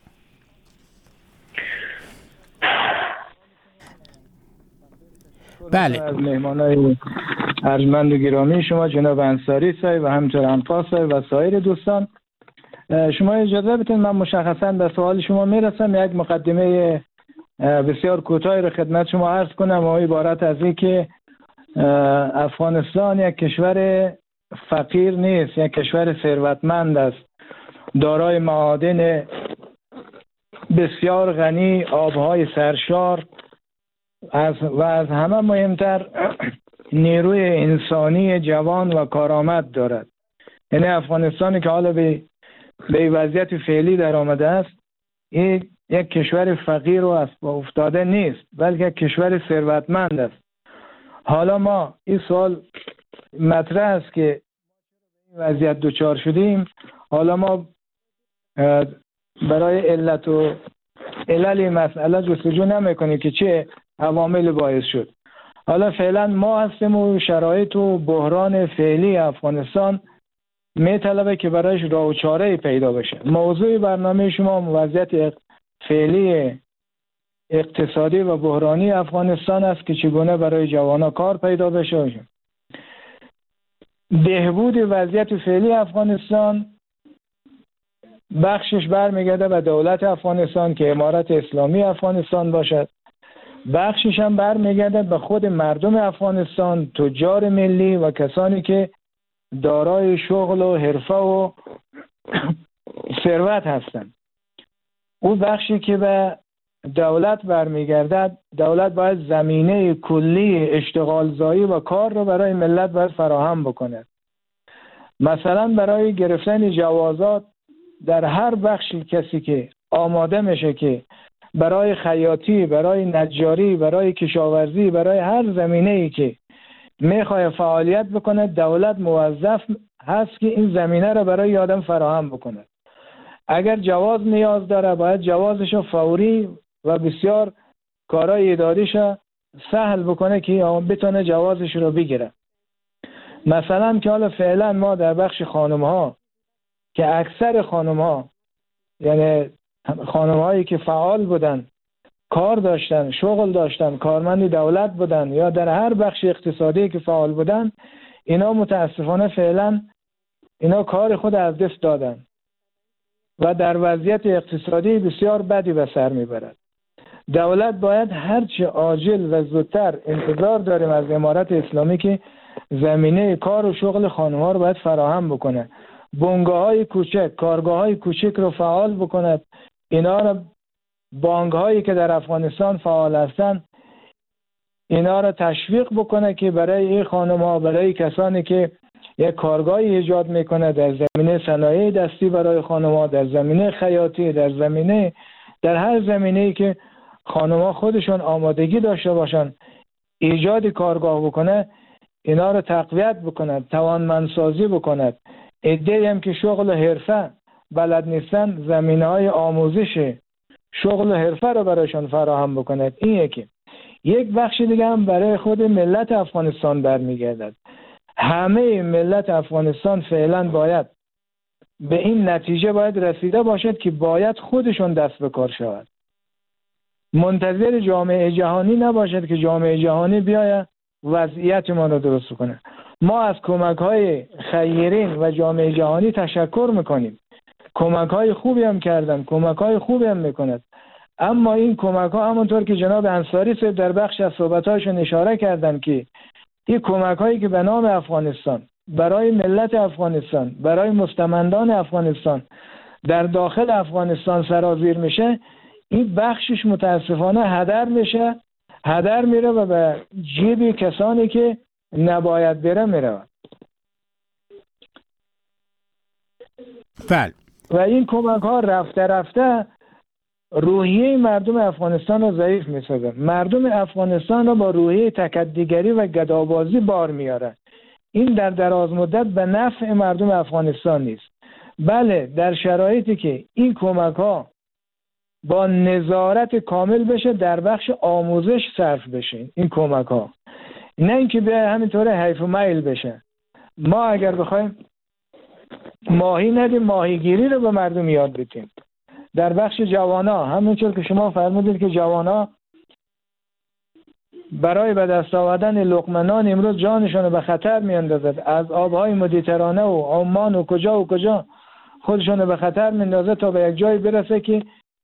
بله. از مهمانای ارجمند و گرامی شما جناب انصاری صاحب و همینطور انفاس صاحب و سایر دوستان، شما اجازه بدید من مشخصا به سوال شما میرسم. یک مقدمه بسیار کوتاهی رو خدمت شما عرض کنم و عبارت از این که افغانستان یک کشور فقیر نیست، یک کشور ثروتمند است، دارای معادن بسیار غنی، آبهای سرشار و از همه مهمتر نیروی انسانی جوان و کارآمد دارد. یعنی افغانستانی که حالا به وضعیت فعلی در آمده است، این یک کشور فقیر و افتاده نیست، بلکه یک کشور ثروتمند است. حالا ما این سوال مطرح است که این وضعیت دوچار شدیم، حالا ما برای علت و علل مسئله جستجو نمیکنیم که چه عوامل باعث شد. حالا فعلا ما هستیم و شرایط و بحران فعلی افغانستان میطلبه که برایش راه و چاره پیدا بشه. موضوع برنامه شما وضعیت فعلی اقتصادی و بحرانی افغانستان است که چگونه برای جوانان کار پیدا بشه. بهبود وضعیت فعلی افغانستان بخشش برمیگرده به دولت افغانستان که امارت اسلامی افغانستان باشد، بخشش هم برمیگرده به خود مردم افغانستان، تجار ملی و کسانی که دارای شغل و حرفه و ثروت هستند. او بخشی که به دولت برمیگردد، دولت باید زمینه کلی اشتغال زایی و کار رو برای ملت باید فراهم بکنه. مثلا برای گرفتن جوازات در هر بخشی کسی که آماده میشه که برای خیاطی، برای نجاری، برای کشاورزی، برای هر زمینه‌ای که میخواد فعالیت بکنه، دولت موظف هست که این زمینه رو برای آدم فراهم بکنه. اگر جواز نیاز داره باید جوازش رو فوری و بسیار کارهای اداریش سهل بکنه که بتونه جوازش رو بگیره. مثلا که حالا فعلا ما در بخش خانم‌ها که اکثر خانم‌ها، یعنی خانم‌هایی که فعال بودن، کار داشتن، شغل داشتن، کارمند دولت بودن یا در هر بخش اقتصادی که فعال بودن، اینا متاسفانه فعلا اینا کار خود از دست دادن و در وضعیت اقتصادی بسیار بدی به سر میبرد. دولت باید هرچه عاجل و زودتر، انتظار داریم از امارت اسلامی که زمینه کار و شغل خانم‌ها رو باید فراهم بکنه. بنگاه‌های کوچک، کارگاه‌های کوچک رو فعال بکند. اینا رو بانک‌هایی که در افغانستان فعال هستند اینا رو تشویق بکنه که برای این خانم‌ها، برای کسانی که یک کارگاهی ایجاد میکنه در زمینه صنایع دستی برای خانم‌ها، در زمینه خیاطی، در هر زمینه‌ای که خانم‌ها خودشون آمادگی داشته باشن ایجاد کارگاه بکنه، اینا رو تقویت بکنه، توانمندسازی بکنه. عده‌ای هم که شغل و حرفه بلد نیستن، زمینه‌های آموزش شغل و حرفه رو برایشان فراهم بکنه. این یکی. یک بخش دیگه هم برای خود ملت افغانستان برمیگردد. همه ملت افغانستان فعلا باید به این نتیجه باید رسیده باشد که باید خودشون دست به کار شود. منتظر جامعه جهانی نباشد که جامعه جهانی بیاید وضعیت ما رو درست کنه. ما از کمک‌های خیرین و جامعه جهانی تشکر میکنیم. کمک‌های خوبی هم کردن، کمک‌های خوبی هم میکند. اما این کمک‌ها همونطور که جناب انصاری صاحب در بخش از صحبت‌هاشون اشاره کردن که این کمک‌هایی که به نام افغانستان، برای ملت افغانستان، برای مستمندان افغانستان در داخل افغانستان سرازیر میشه، این بخشش متاسفانه هدر میره و به جیب کسانی که نباید بره میره. بله. و این کمک‌ها رفته روحیه مردم افغانستان رو ضعیف می‌سازن. مردم افغانستان رو با روحیه تکدیگری و گدابازی بار میارن. این در دراز مدت به نفع مردم افغانستان نیست. بله، در شرایطی که این کمک‌ها با نظارت کامل بشه، در بخش آموزش صرف بشه این کمک‌ها، نه اینکه به همینطوره حیف و میل بشه. ما اگر بخوایم ماهی ندیم، ماهیگیری رو به مردم یاد بدیم. در بخش جوانا همونطور که شما فرمودید که جوانا برای به دست آوردن لقمه نان امروز جانشون رو به خطر میاندازد، از آبهای مدیترانه و عمان و کجا خودشون رو به خطر میاندازه تا به یک جایی برسه که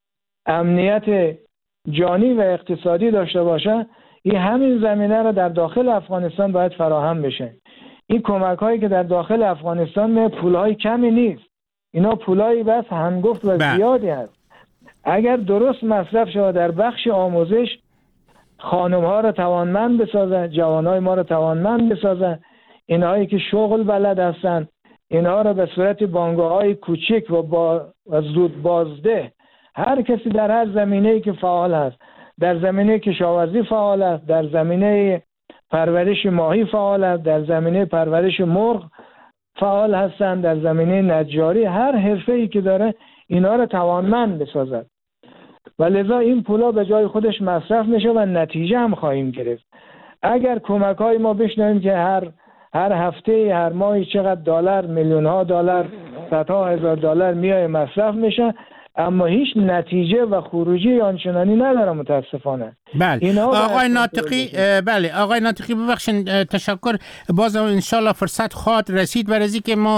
امنیت جانی و اقتصادی داشته باشه. این همین زمینه رو در داخل افغانستان باید فراهم بشه. این کمک هایی که در داخل افغانستان می پولهای کمی نیست، اینا پولایی بس هنگفت و زیادی هست. اگر درست مصرف شود در بخش آموزش، خانم ها رو توانمند بسازن، جوان های ما رو توانمند بسازن، اینهایی که شغل بلد هستن اینها رو به صورت بانگاه های کوچک و زود بازده، هر کسی در هر زمینه‌ای که فعال است، در زمینه کشاورزی فعال است، در زمینه پرورش ماهی فعال است، در زمینه پرورش مرغ فعال هستند، در زمینه نجاری، هر حرفه‌ای که داره اینا رو توانمند بسازد و لذا این پولا به جای خودش مصرف میشه و نتیجه هم خواهیم گرفت. اگر کمک‌های ما بشنویم که هر هفته هر ماهی چقدر دلار، میلیون‌ها دلار، صدها هزار دلار میای مصرف میشه، اما هیچ نتیجه و خروجی آنچنانی نداره متاسفانه. بله آقای ناطقی، بله آقای ناطقی ببخشید، تشکر. باز انشالله فرصت خواهد رسید برای اینکه ما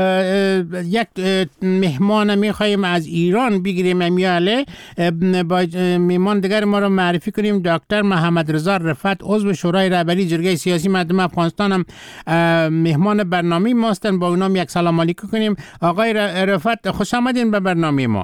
یک مهمان میخوایم از ایران بگیریم امیاله. با مهمان دیگر ما رو معرفی کنیم. دکتر محمد رضا رفعت، عضو شورای رهبری جرگه سیاسی مردم افغانستان، هم مهمان برنامه ما هستند. با اونام یک سلام علیکم کنیم. آقای رفعت خوش آمدین به برنامه ما.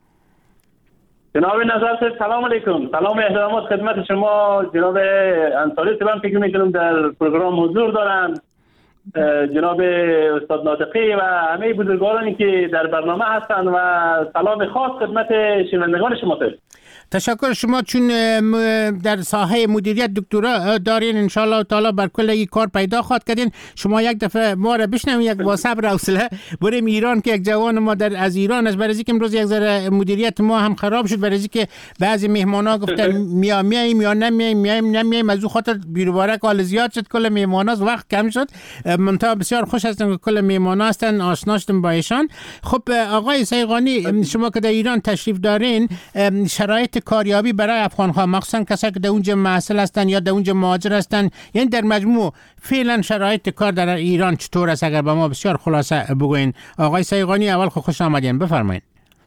جناب نظر صاحب سلام علیکم. سلام و احترامات خدمت شما جناب انصاری صاحب. فکر می‌کنم در پروگرام حضور دارن، جناب استاد ناطقی و همه بزرگوارانی که در برنامه هستند و سلام خاص خدمت شنوندگان شما. تشکر. شما چون در ساحه مدیریت دکترا دارین، انشالله تعالی بر کل این کار پیدا خواهد کردین. شما یک دفعه ما را بشنوید، یک با صبر و حوصله بریم ایران که یک جوان ما از ایران است. برای اینکه امروز یک ذره مدیریت ما هم خراب شد، برای اینکه بعضی مهمانا گفتن میایم یا نمیایم، از اون خاطر بیروباره کال زیاد شد، کل مهمانا وقت کم شد. منتها بسیار خوش هستم که کل مهمانا هستن، آشنا شدم با ایشان. خب آقای سیغانی، شما که در ایران تشریف دارین، شرایط کاریابی برای افغان‌ها، مخصوصا کسایی که در اونجا محصل هستن یا در اونجا مهاجر هستن، یعنی در مجموع فعلا شرایط کار در ایران چطور است؟ اگر به ما بسیار خلاصه بگوین. آقای سیغانی، اول خوش آمدین، بفرمایید.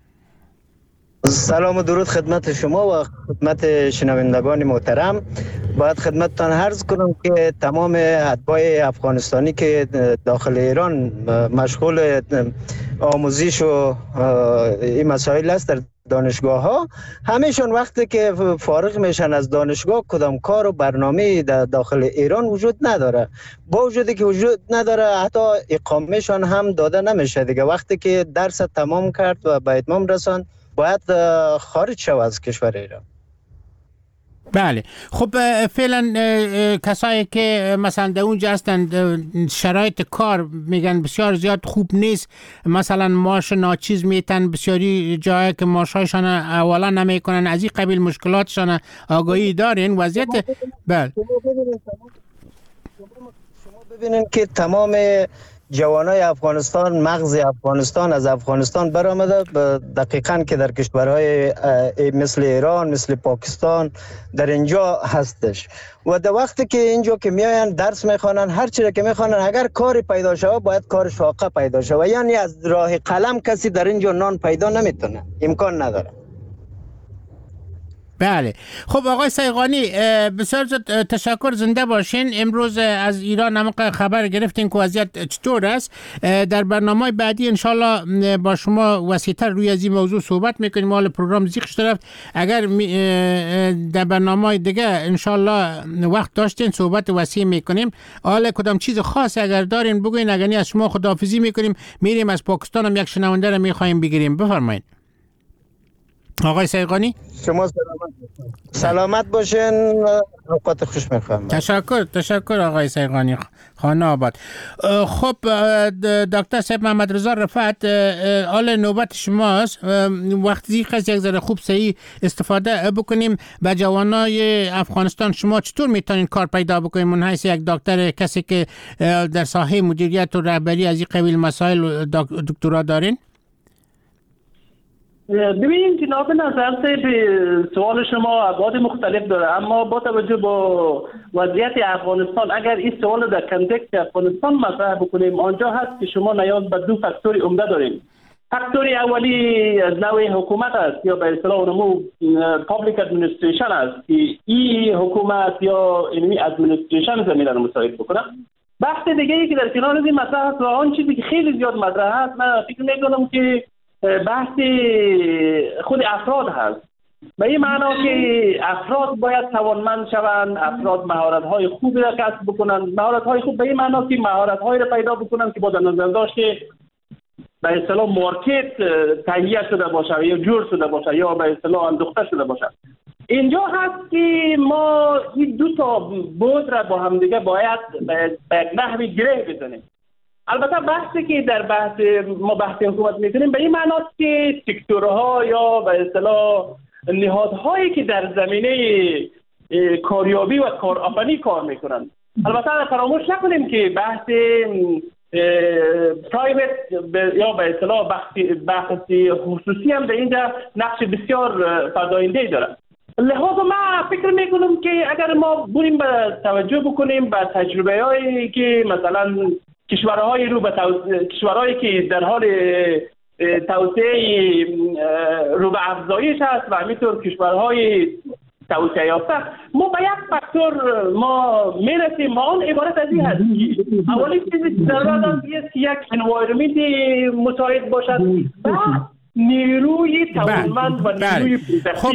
سلام و درود خدمت شما و خدمت شنوندگان محترم. باید خدمتتان عرض کنم که تمام اتباع افغانستانی که داخل ایران مشغول آموزش و این مسائل است در دانشگاه ها، همیشون وقتی که فارغ میشن از دانشگاه کدام کار و برنامه داخل ایران وجود نداره. با وجودی که وجود نداره، حتی اقامهشان هم داده نمیشه دیگه. وقتی که درس تمام کرد و به اتمام رساند، باید خارج شود از کشور ایران. بله. خب فعلا کسایی که مثلا در اونجا هستن شرایط کار میگن بسیار زیاد خوب نیست، مثلا معاش ناچیز میتن، بسیاری جایی که معاشایشان اولا نمیکنن، از این قبیل مشکلاتشان آگاهی دارین وضعیت؟ بله. شما ببینید که تمام جوانای افغانستان، مغز افغانستان از افغانستان برآمده، دقیقاً که در کشورهای مثل ایران، مثل پاکستان در اینجا هستش و در وقتی که اینجا که میاین درس میخوانن، هر چیزی که میخوانن، اگر کاری پیدا شود باید کار شاقه پیدا شود، یعنی از راه قلم کسی در اینجا نان پیدا نمیتونه، امکان نداره. بله. خب آقای سیغانی، بسیار تشکر، زنده باشین. امروز از ایران هم خبر گرفتین که وضعیت چطور است. در برنامه بعدی انشالله با شما وسیع‌تر روی از این موضوع صحبت میکنیم. حال پروگرام زیخش طرف، اگر در برنامه دیگه انشالله وقت داشتین صحبت وسیع میکنیم. حال کدام چیز خاص اگر دارین بگوین، اگر نه از شما خداحافظی میکنیم، میریم از پاکستان هم یک شنونده رو میخوایم بگیریم. بفرمایید. آقای سیغانی. شما سلامت باشین. اوقات خوش میخوام. تشکر آقای سیغانی خانه آباد. خب دکتر صاحب محمد رضا رفعت، حال نوبت شماست. وقتی قضیه یک ذره خوب صحیح استفاده بکنیم به جوانای افغانستان، شما چطور میتونین کار پیدا بکنیم من حیث یک دکتر، کسی که در ساحه مدیریت و رهبری از این قبیل مسائل دکترا دارین؟ ببینید جناب نظر به سوال شما ابعاد مختلف داره، اما با توجه با وضعیت افغانستان اگر این سوال در کانتکست افغانستان مطرح بکنیم، آنجا هست که شما نیاز به دو فاکتور عمده داریم. فاکتور اولی از نوع حکومت است یا به اصطلاح نمو پابلیک ادمنستریشن است که این حکومت یا علمی ادمنستریشن زمینه رو مساعد بکنه. بحث دیگه ای که در کنار این مطرح است و آن چیزی که خیلی زیاد مطرح است، من فکر می‌کنم که بحث خود افراد هست. به این معنا که افراد باید توانمند شوند، افراد مهارت‌های خوبی را کسب بکنند. مهارت‌های خوب به این معنا که مهارت‌هایی را پیدا بکنند که با در نظر داشت به اصطلاح مارکت تهیه شده باشه یا جور شده باشه یا به اصطلاح اندوخته شده باشه. اینجا هست که ما این دو تا بود را با هم دیگه باید به یک نحوی گره بزنیم. البته بحثی که در بحث حکومت میکنیم به این معناست که سکتورها یا به اصطلاح نهادهایی که در زمینه کاریابی و کارآفرینی کار میکنن. البته فراموش نکنیم که بحث پرایوت یا به اصطلاح بحث خصوصی هم در اینجا نقش بسیار فزاینده داره. لحاظا من فکر میکنم که اگر ما بریم به توجه بکنیم به تجربه هایی که مثلا کشورهایی که در حال توسعه رو به افزایش هست و همینطور کشورهای توسعه یافته، ما به یک فاکتور ما میرسیم. ما آن عبارت از این هست که اولی چیزی ضرورت است که یک انوایرمنت مساعد باشد و نیروی توانمند و نیروی خب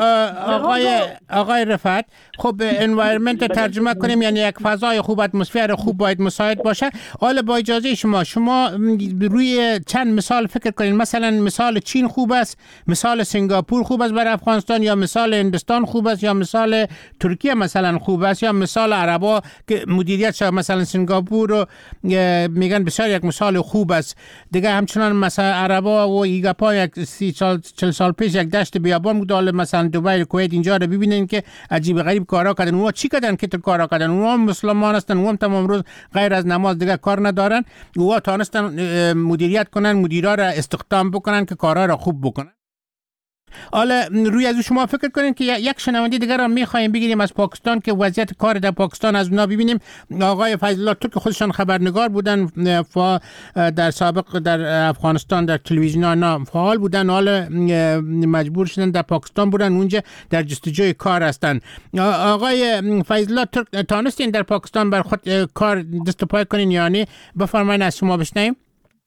آقای رفعت، خب انوایرمنت ترجمه کنیم یعنی یک فضای خوب، اتمسفر خوب باید مساعد باشه. حالا با اجازه شما روی چند مثال فکر کنین. مثلا مثال چین خوب است، مثال سنگاپور خوب است برای افغانستان، یا مثال هندوستان خوب است، یا مثال ترکیه مثلا خوب است، یا مثال عربا که مدیریت شده مثلا سنگاپور رو میگن بسیار یک مثال خوب است. دیگه همچنان مثلا عربا و ایگاپا یک 40 سال پیش یک دشت بیابان بود. حالا مثلا دبی، کویت اینجا رو ببینین که عجیب غریب کارا کردن. اونها چی کردن که کارا کردن؟ اونها مسلمان هستن، اونها تمام روز غیر از نماز دیگه کار ندارن. اونها تونستن مدیریت کنن، مدیرا را استخدام بکنن که کارا را خوب بکنن. حالا روی از شما فکر کنین که یک شنونده دیگر را می‌خوایم بگیریم از پاکستان که وضعیت کار در پاکستان از اونا ببینیم. آقای فیض الله ترک خودشان خبرنگار بودن در سابق در افغانستان در تلویزیون فعال بودن، حالا مجبور شدن در پاکستان بودن، اونجا در جستجوی کار هستن. آقای فیض الله ترک تانستین در پاکستان بر خود کار دست و پای کنین یعنی؟ بفرمایید از شما بشنویم.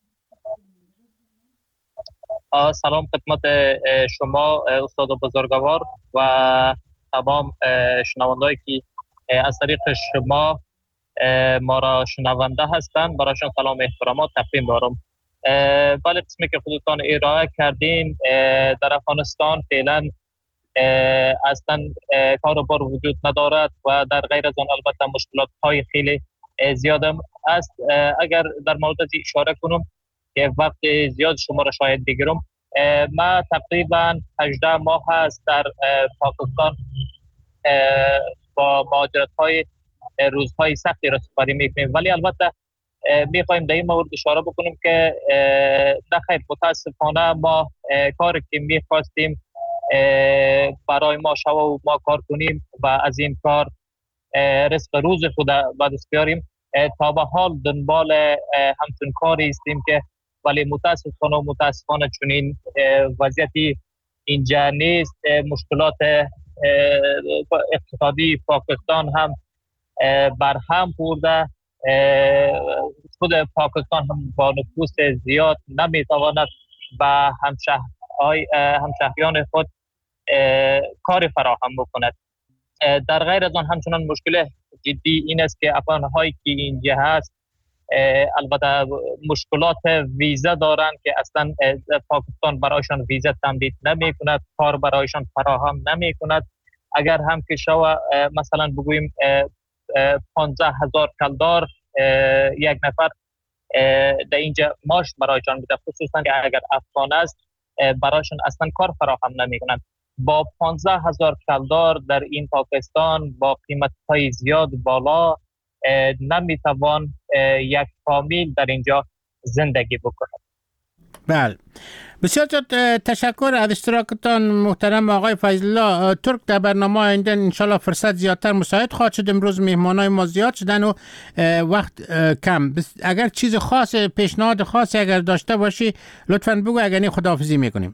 سلام خدمت شما استاد بزرگوار و تمام شنوندهایی که از طریق شما ما را شنونده هستند. برایشان سلام احترامات تقدیم دارم. ولی قسمی که خودتان ارائه کردین در افغانستان فعلا اصلا کاروبار وجود ندارد و در غیر از آن البته مشکلات های خیلی زیادم است. اگر در مورد اشاره کنم که وقت زیاد شما را شاید بگیرم، ما تقریبا 18 ماه هست در پاکستان با مهاجرت‌های روزهای سختی را سپری می‌کنیم، ولی البته می‌خوایم در این مورد اشاره بکنیم که نخیر متاسفانه ما کاری که می‌خواستیم برای ما شو و ما کار کنیم و از این کار رزق روز خود به دست بیاریم، تا به حال دنبال همچون کاری هستیم که ولی متاسفانه چنین وضعیتی اینجا نیست. مشکلات اقتصادی پاکستان هم برهم خورده. خود پاکستان هم با نفوس زیاد نمیتواند و همشهریان خود کار فراهم بکند. در غیر از آن همچنان مشکل جدی این است که افغان‌هایی که اینجا هست البته مشکلات ویزا دارن که اصلا پاکستان برایشان ویزا تمدید نمی کند، کار برایشان فراهم نمی کند. اگر هم که شو مثلا بگوییم 15,000 کلدار یک نفر در اینجا ماش برایشان میده، خصوصا که اگر افغان است برایشان اصلا کار فراهم نمی کند. با 15,000 کلدار در این پاکستان با قیمت های زیاد بالا نمیتوان یک فامیل در اینجا زندگی بکند. بله، بسیار تشکر از اشتراکتان محترم آقای فضل الله ترک. در برنامه آینده انشالله فرصت زیادتر مساعد خواهد شد. امروز مهمانای ما زیاد شدن و وقت کم. اگر چیز خاص، پیشنهاد خاصی اگر داشته باشی لطفاً بگو، اگر نه خداحافظی میکنیم.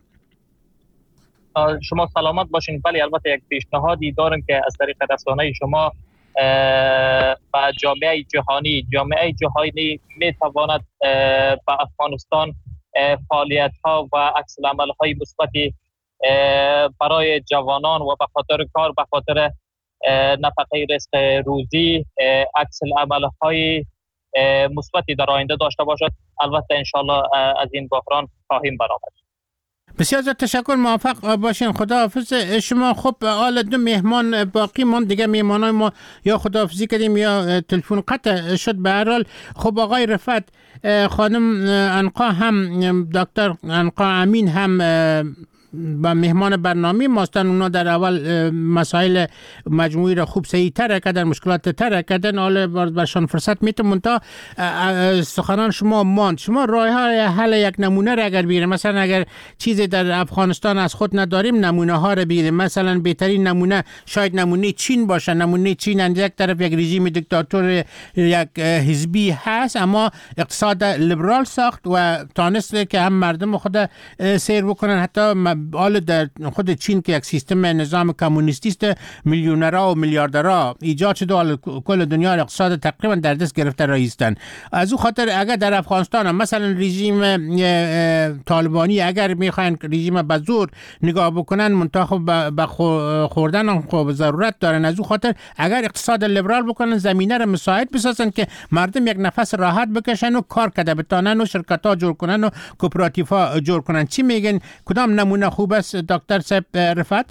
شما سلامت باشین. ولی البته یک پیشنهادی دارم که از طریق رسانه شما با جامعه جهانی میتواند با افغانستان فعالیت ها و عکس العمل های مثبتی برای جوانان و به خاطر کار، به خاطر نفقه رزق روزی عکس العمل های مثبتی در آینده داشته باشد. البته انشالله از این بحران خواهیم برآمد. بسیار زیاد تشکر، موفق باشین. خداحافظ شما. خب حالا دو مهمان باقی مون دیگه، مهمانای ما یا خداحافظی کردیم یا تلفن قطع شد. به هر حال خب آقای رفعت، خانم انقا هم، دکتر انقا امین هم با مهمان برنامه ماستن. اونا در اول مسائل مجموعی را خوب صحیح تر کردن، مشکلات تر کردن. حالا برشان فرصت میتون تا سخنان شما ماند. شما راه های حل یک نمونه را اگر بگیریم، مثلا اگر چیزی در افغانستان از خود نداریم نمونه ها را بگیریم، مثلا بهترین نمونه شاید نمونه چین باشه. نمونه چین از یک طرف یک رژیم دیکتاتور یک حزبی هست، اما اقتصاد لیبرال ساخت و تانست که هم مردم خود سیر بکنن. حتی حال در خود چین که یک سیستم نظام کمونیستی است، میلیونرها و میلیاردرها ایجاد شده، حال کل دنیا اقتصاد تقریبا در دست گرفته رایستن. از او خاطر اگر در افغانستان هم مثلا رژیم طالبانی اگر میخواین رژیم به زور نگاه بکنن، منتها به خوردن هم خوب ضرورت دارن، از او خاطر اگر اقتصاد لیبرال بکنن، زمینه را مساعد بسازن که مردم یک نفس راحت بکشن و کار کرده بتانن و شرکت ها جور کنن و کوپراتیف ها جور کنن. چی میگن؟ کدام نمونه خوب است دکتر صاحب رفعت؟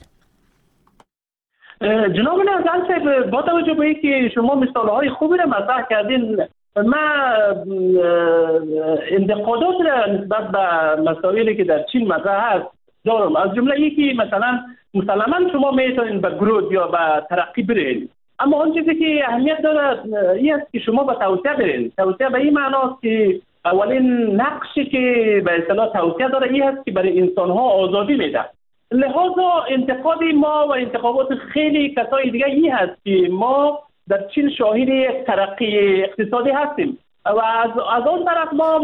جناب نازل صاحب، با توجه به اینکه شما مثالهای خوبی را مطرح کردین، من انتقادات را نسبت به مسائلی که در چین مطرح است دارم. از جمله یکی مثلا مسلماً شما میتونین به گروث یا به ترقی برین، اما اون چیزی که اهمیت داره این است که شما به توسعه برین. توسعه به این معناست که اولین نقشی که به اصطلاح توسعه داره این است که برای انسان‌ها آزادی میده. لذا انتقاد ما و انتقادات خیلی کسای دیگه این هست که ما در چین شاهد یک ترقی اقتصادی هستیم و از اون طرف ما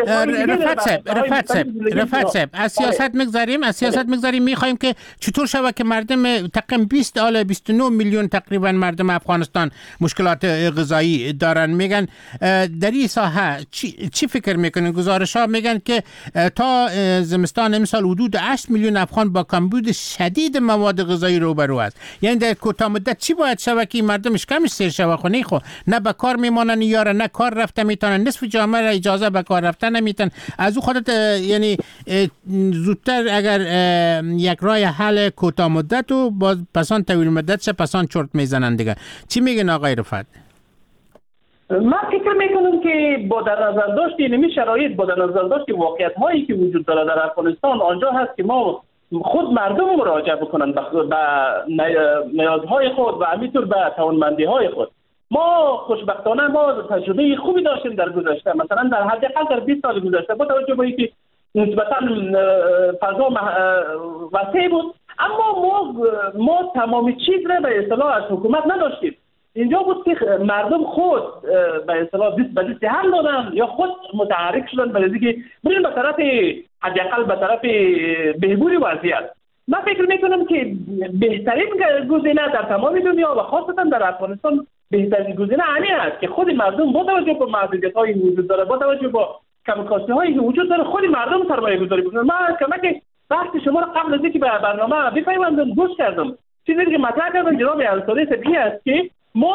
رفعت صاحب از سیاست مگذاریم میخوایم که چطور شود که مردم تقریبا 29 میلیون تقریبا مردم افغانستان مشکلات غذایی دارن. میگن در این ساحه چی فکر میکنن؟ گزارش ها میگن که تا زمستان امسال حدود 8 میلیون افغان با کمبود شدید مواد غذایی روبرو است. یعنی در کوتاه مدت چی باید شود که مردمش کمش سیر شود؟ خونه خو نه به کار میمانن یا نه کار رفته میتونن، نصف جامعه را اجازه به کار رفتن نمیتن. از او خودت یعنی زودتر اگر یک راه حل کوتاه مدت و باز پسان طویل مدت شه پسان چرت میزنن دیگه. چی میگن آقای رفعت؟ من فکر میکنم که با در نظر داشت اینمی شرایط، با در نظر داشت واقعیت هایی که وجود داره در افغانستان، آنجا هست که ما خود مردم مراجعه بکنن به نیازهای خود و همینطور به توانمندی های خود. ما خوشبختانه ما تجربه خوبی داشتیم در گذشته، مثلا در حداقل در 20 سال گذشته، با توجه به اینکه نسبتا فضا وسیع بود، اما ما تمام چیز را به اصطلاح از حکومت نداشتیم. اینجا بود که مردم خود به اصطلاح دست به دست هم دادن یا خود متحرک شدن برای اینکه بریم به طرف حداقل به طرف بهبود وضعیت. من فکر میکنم که بهترین گزینه در تمام دنیا و خاصتا در افغانستان بهترین گزینه همین است که خود مردم با توجه به محدودیت‌های وجود داره، با توجه به کمکاستی‌هایی که وجود داره، خود مردم سرمایه‌گذاری بکنن. من کمک بحث شما را قبل از اینکه به برنامه بپیوندم گوش کردم. چیزی که مطرح کردن جناب انصاری صدیقی است که ما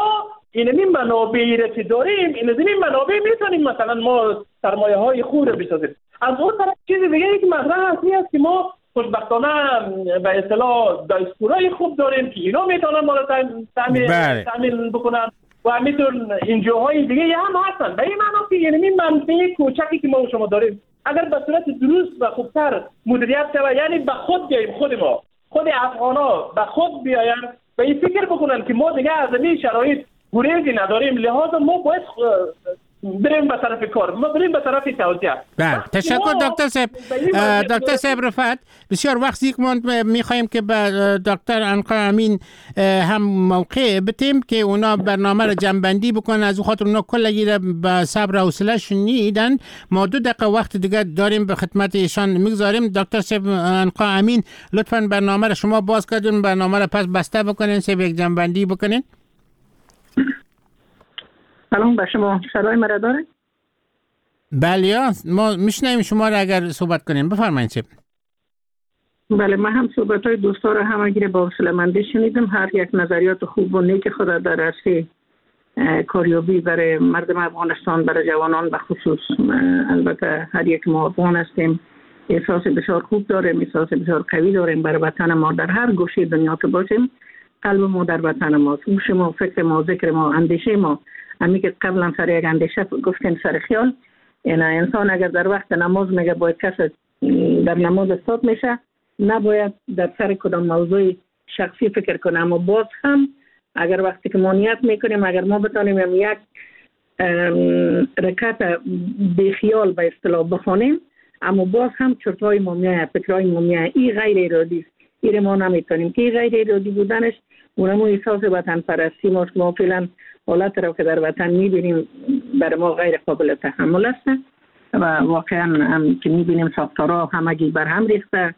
اینمی منابعی را که داریم این منابع میتونیم مثلا ما سرمایه های خوب را بسازیم. از اون طرف چیز دیگه که مطرح هست است که ما خوشبختانه به اصطلاح دستورای خوب داریم که اینا میتونن ما را تامین بکنن و همینطور انجیوهای دیگه هم هستن. به این معنا که یعنی منطقه کوچکی که ما و شما داریم اگر به صورت درست و خوبتر مدیریت شود، یعنی به خود بیاییم، خود افغانا به خود بیاین و این فکر بکنن که ما دیگه از این شرایط گریزی نداریم، لحاظا ما باید بریم به طرف کار، ما بریم به طرف توسعه. بله، تشکر دکتر صاحب رفعت. بسیار وقت یک میخوایم که به دکتر عنقا امین هم موقع بتیم که اونا برنامه را جنبندی بکنن، از خاطر اونا کلگی را به صبر و حوصله شنیدن. ما 2 دقیقه وقت دیگه داریم به خدمت ایشان میگذاریم. دکتر صاحب عنقا امین لطفاً برنامه را شما باز کردین، برنامه را پس بسته بکنین، صاحب یک جنبندی بکنین. سلام به شما، صدای مرا داره؟ بله، ما میشنویم شما را اگر صحبت کنین. بفرمایید صاحب. بله، من هم صحبت‌های دوستا را همگی با حوصله‌مندی شنیدم. هر یک نظریات خوب و نیک خود در عرصه کاریابی برای مردم افغانستان، برای جوانان به خصوص، البته هر یک ما افغان هستیم، احساس بسیار خوب داریم، احساس بسیار قوی داریم برای وطن ما. در هر گوشه دنیا که باشیم قلب ما در وطن ماست، گوش ما، فکر ما، ذکر ما، اندیشه ما، همین که قبلا سر یک اندیشه گفتیم سر خیال. یعنی انسان اگر در وقت نماز میگه باید کس در نماز استاد میشه، نباید در سر کدام موضوع شخصی فکر کنه. اما باز هم اگر وقتی که ما نیت میکنیم، اگر ما بتانیم یک رکعت بی خیال به اصطلاح بخونیم، اما باز هم چرتای ما میاد، فکرای ما میاد، این غیر ارادی است. این ما نمیتونیم که غیر ارادی بودنش اونمو احساس وطن پرستی ماست. ما فعلا حالت رو که در وطن میبینیم برای ما غیر قابل تحمل است و واقعا هم که میبینیم ساختارها همگی بر هم ریخته،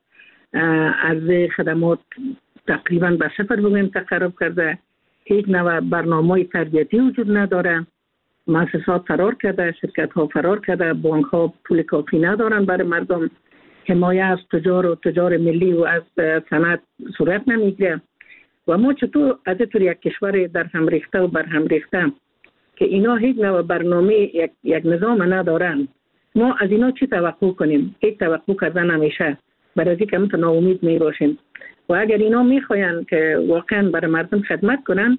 عرضه خدمات تقریبا به صفر بگویم تقرب کرده، هیچ نوع برنامه تربیتی وجود نداره، مؤسسات فرار کرده، شرکت ها فرار کرده، بانک ها پول کافی ندارن برای مردم، حمایه از تجار ملی و از صنعت صورت نمیگیره. و ما چطور از طور یک کشور در هم ریخته و بر هم ریخته که اینا هیچ نوع برنامه یک نظام ندارن، ما از اینا چی توقع کنیم؟ هیچ توقع کردن نمیشه، برای اینکه ما ناامید می باشیم. و اگر اینا میخواین که واقعا برای مردم خدمت کنن،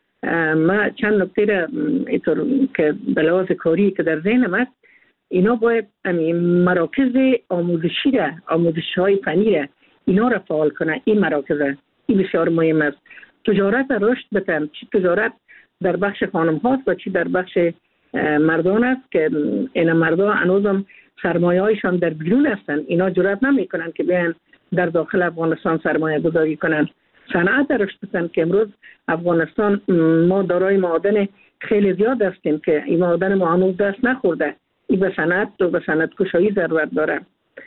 ما چند نکته را اینطور که به لحاظ کاری که در ذهنم است، اینا باید مراکز آموزشی را، آموزش‌های فنی را اینا را فعال کنه. این مراکز این بسیار مهم است. تجارت رشد بدن، چی تجارت در بخش خانم هاست و چی در بخش مردان است که این مردان هنوزم سرمایه هایشان در بیرون هستند. اینا جرأت نمی کنند که بیان در داخل افغانستان سرمایه گذاری کنند. صنعت رشد بدن که امروز افغانستان ما دارای معادن خیلی زیاد هستیم که این معادن ما هنوز دست نخورده. این به صنعت و به صنعت کشایی ضرورت داره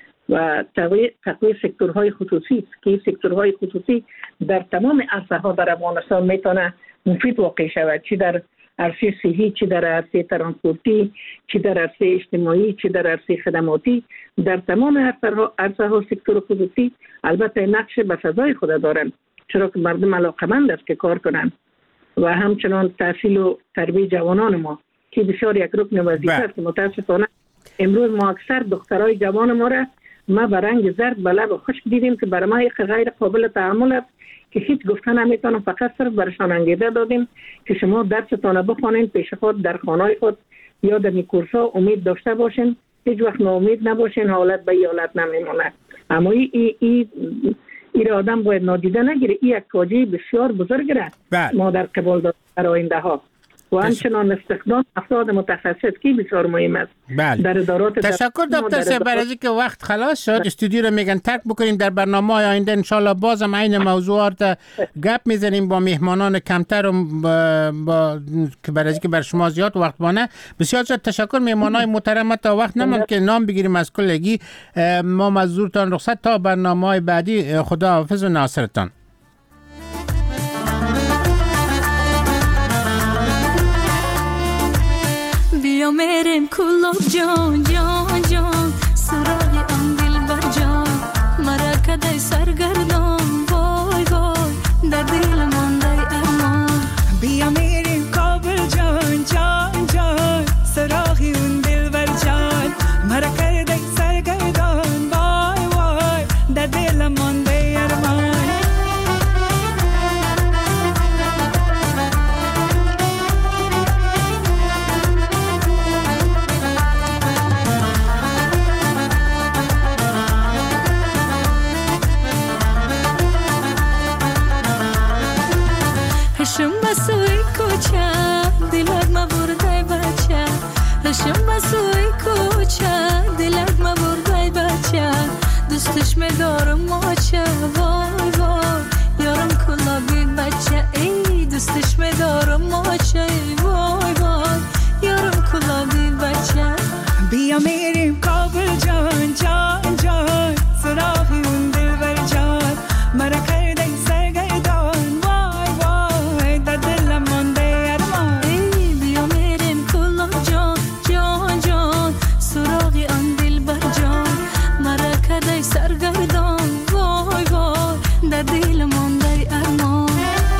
و تقویت سکتورهای خصوصی که سکتورهای خصوصی در تمام عرصه ها در افغانستان میتونه مفید واقع شود، چی در عرصه صحی، چی در عرصه ترانسپورتی، چی در عرصه اجتماعی، چی در عرصه خدماتی. در تمام عرصه ها سکتور خصوصی البته نقش به سزای خود دارن، چرا که مردم علاقمند است که کار کنند و همچنان تحصیل و تربیت جوانان ما که بسیار یک رکن وظیفه است. متاسفانه امروز ما اکثر دخترای جوان ما را ما به رنگ زرد به لب خشک دیدیم که برای ما یک غیر قابل تحمل است که هیچ گفتن نمیتونم، فقط صرف برشان انگیزه دادیم که شما درستان بخوانین پیش خود در خانه خود یا در این کورس‌ها امید داشته باشین، هیچ وقت ناامید نباشین، حالت به حالت نمیمونه. اما این آدم باید نادیده نگیره، این یک فاجعه بسیار بزرگ است ما در قبال داریم در آینده ها و همچنان استخدام افراد متخصص که بسیار مهم است. در ادارات. تشکر دکتر صاحب. برای اینکه وقت خلاص شد استودیو رو میگن ترک بکنیم. در برنامه آینده ان شاء الله بازم عین موضوعات گپ میزنیم با مهمانان کمتر و که برای اینکه بر شما زیاد وقت بانه. بسیار تشکر مهمانای محترم. تا وقت نموند که نام بگیریم از کلگی. ما مزدورتان رخصت تا برنامه‌های بعدی. خدا حافظ و ناصرتان. بیا میریم کلاب جان جان جان، سراغ آن دلبر جان، مرا کدای سرگردان، وای وای در دل مانده ارمان. بیا میریم کابل رشم بسوی کوچه دلت ما بردای بچه رشم بسوی کوچه دلت ما بردای بچه دوستش میدارم ماچه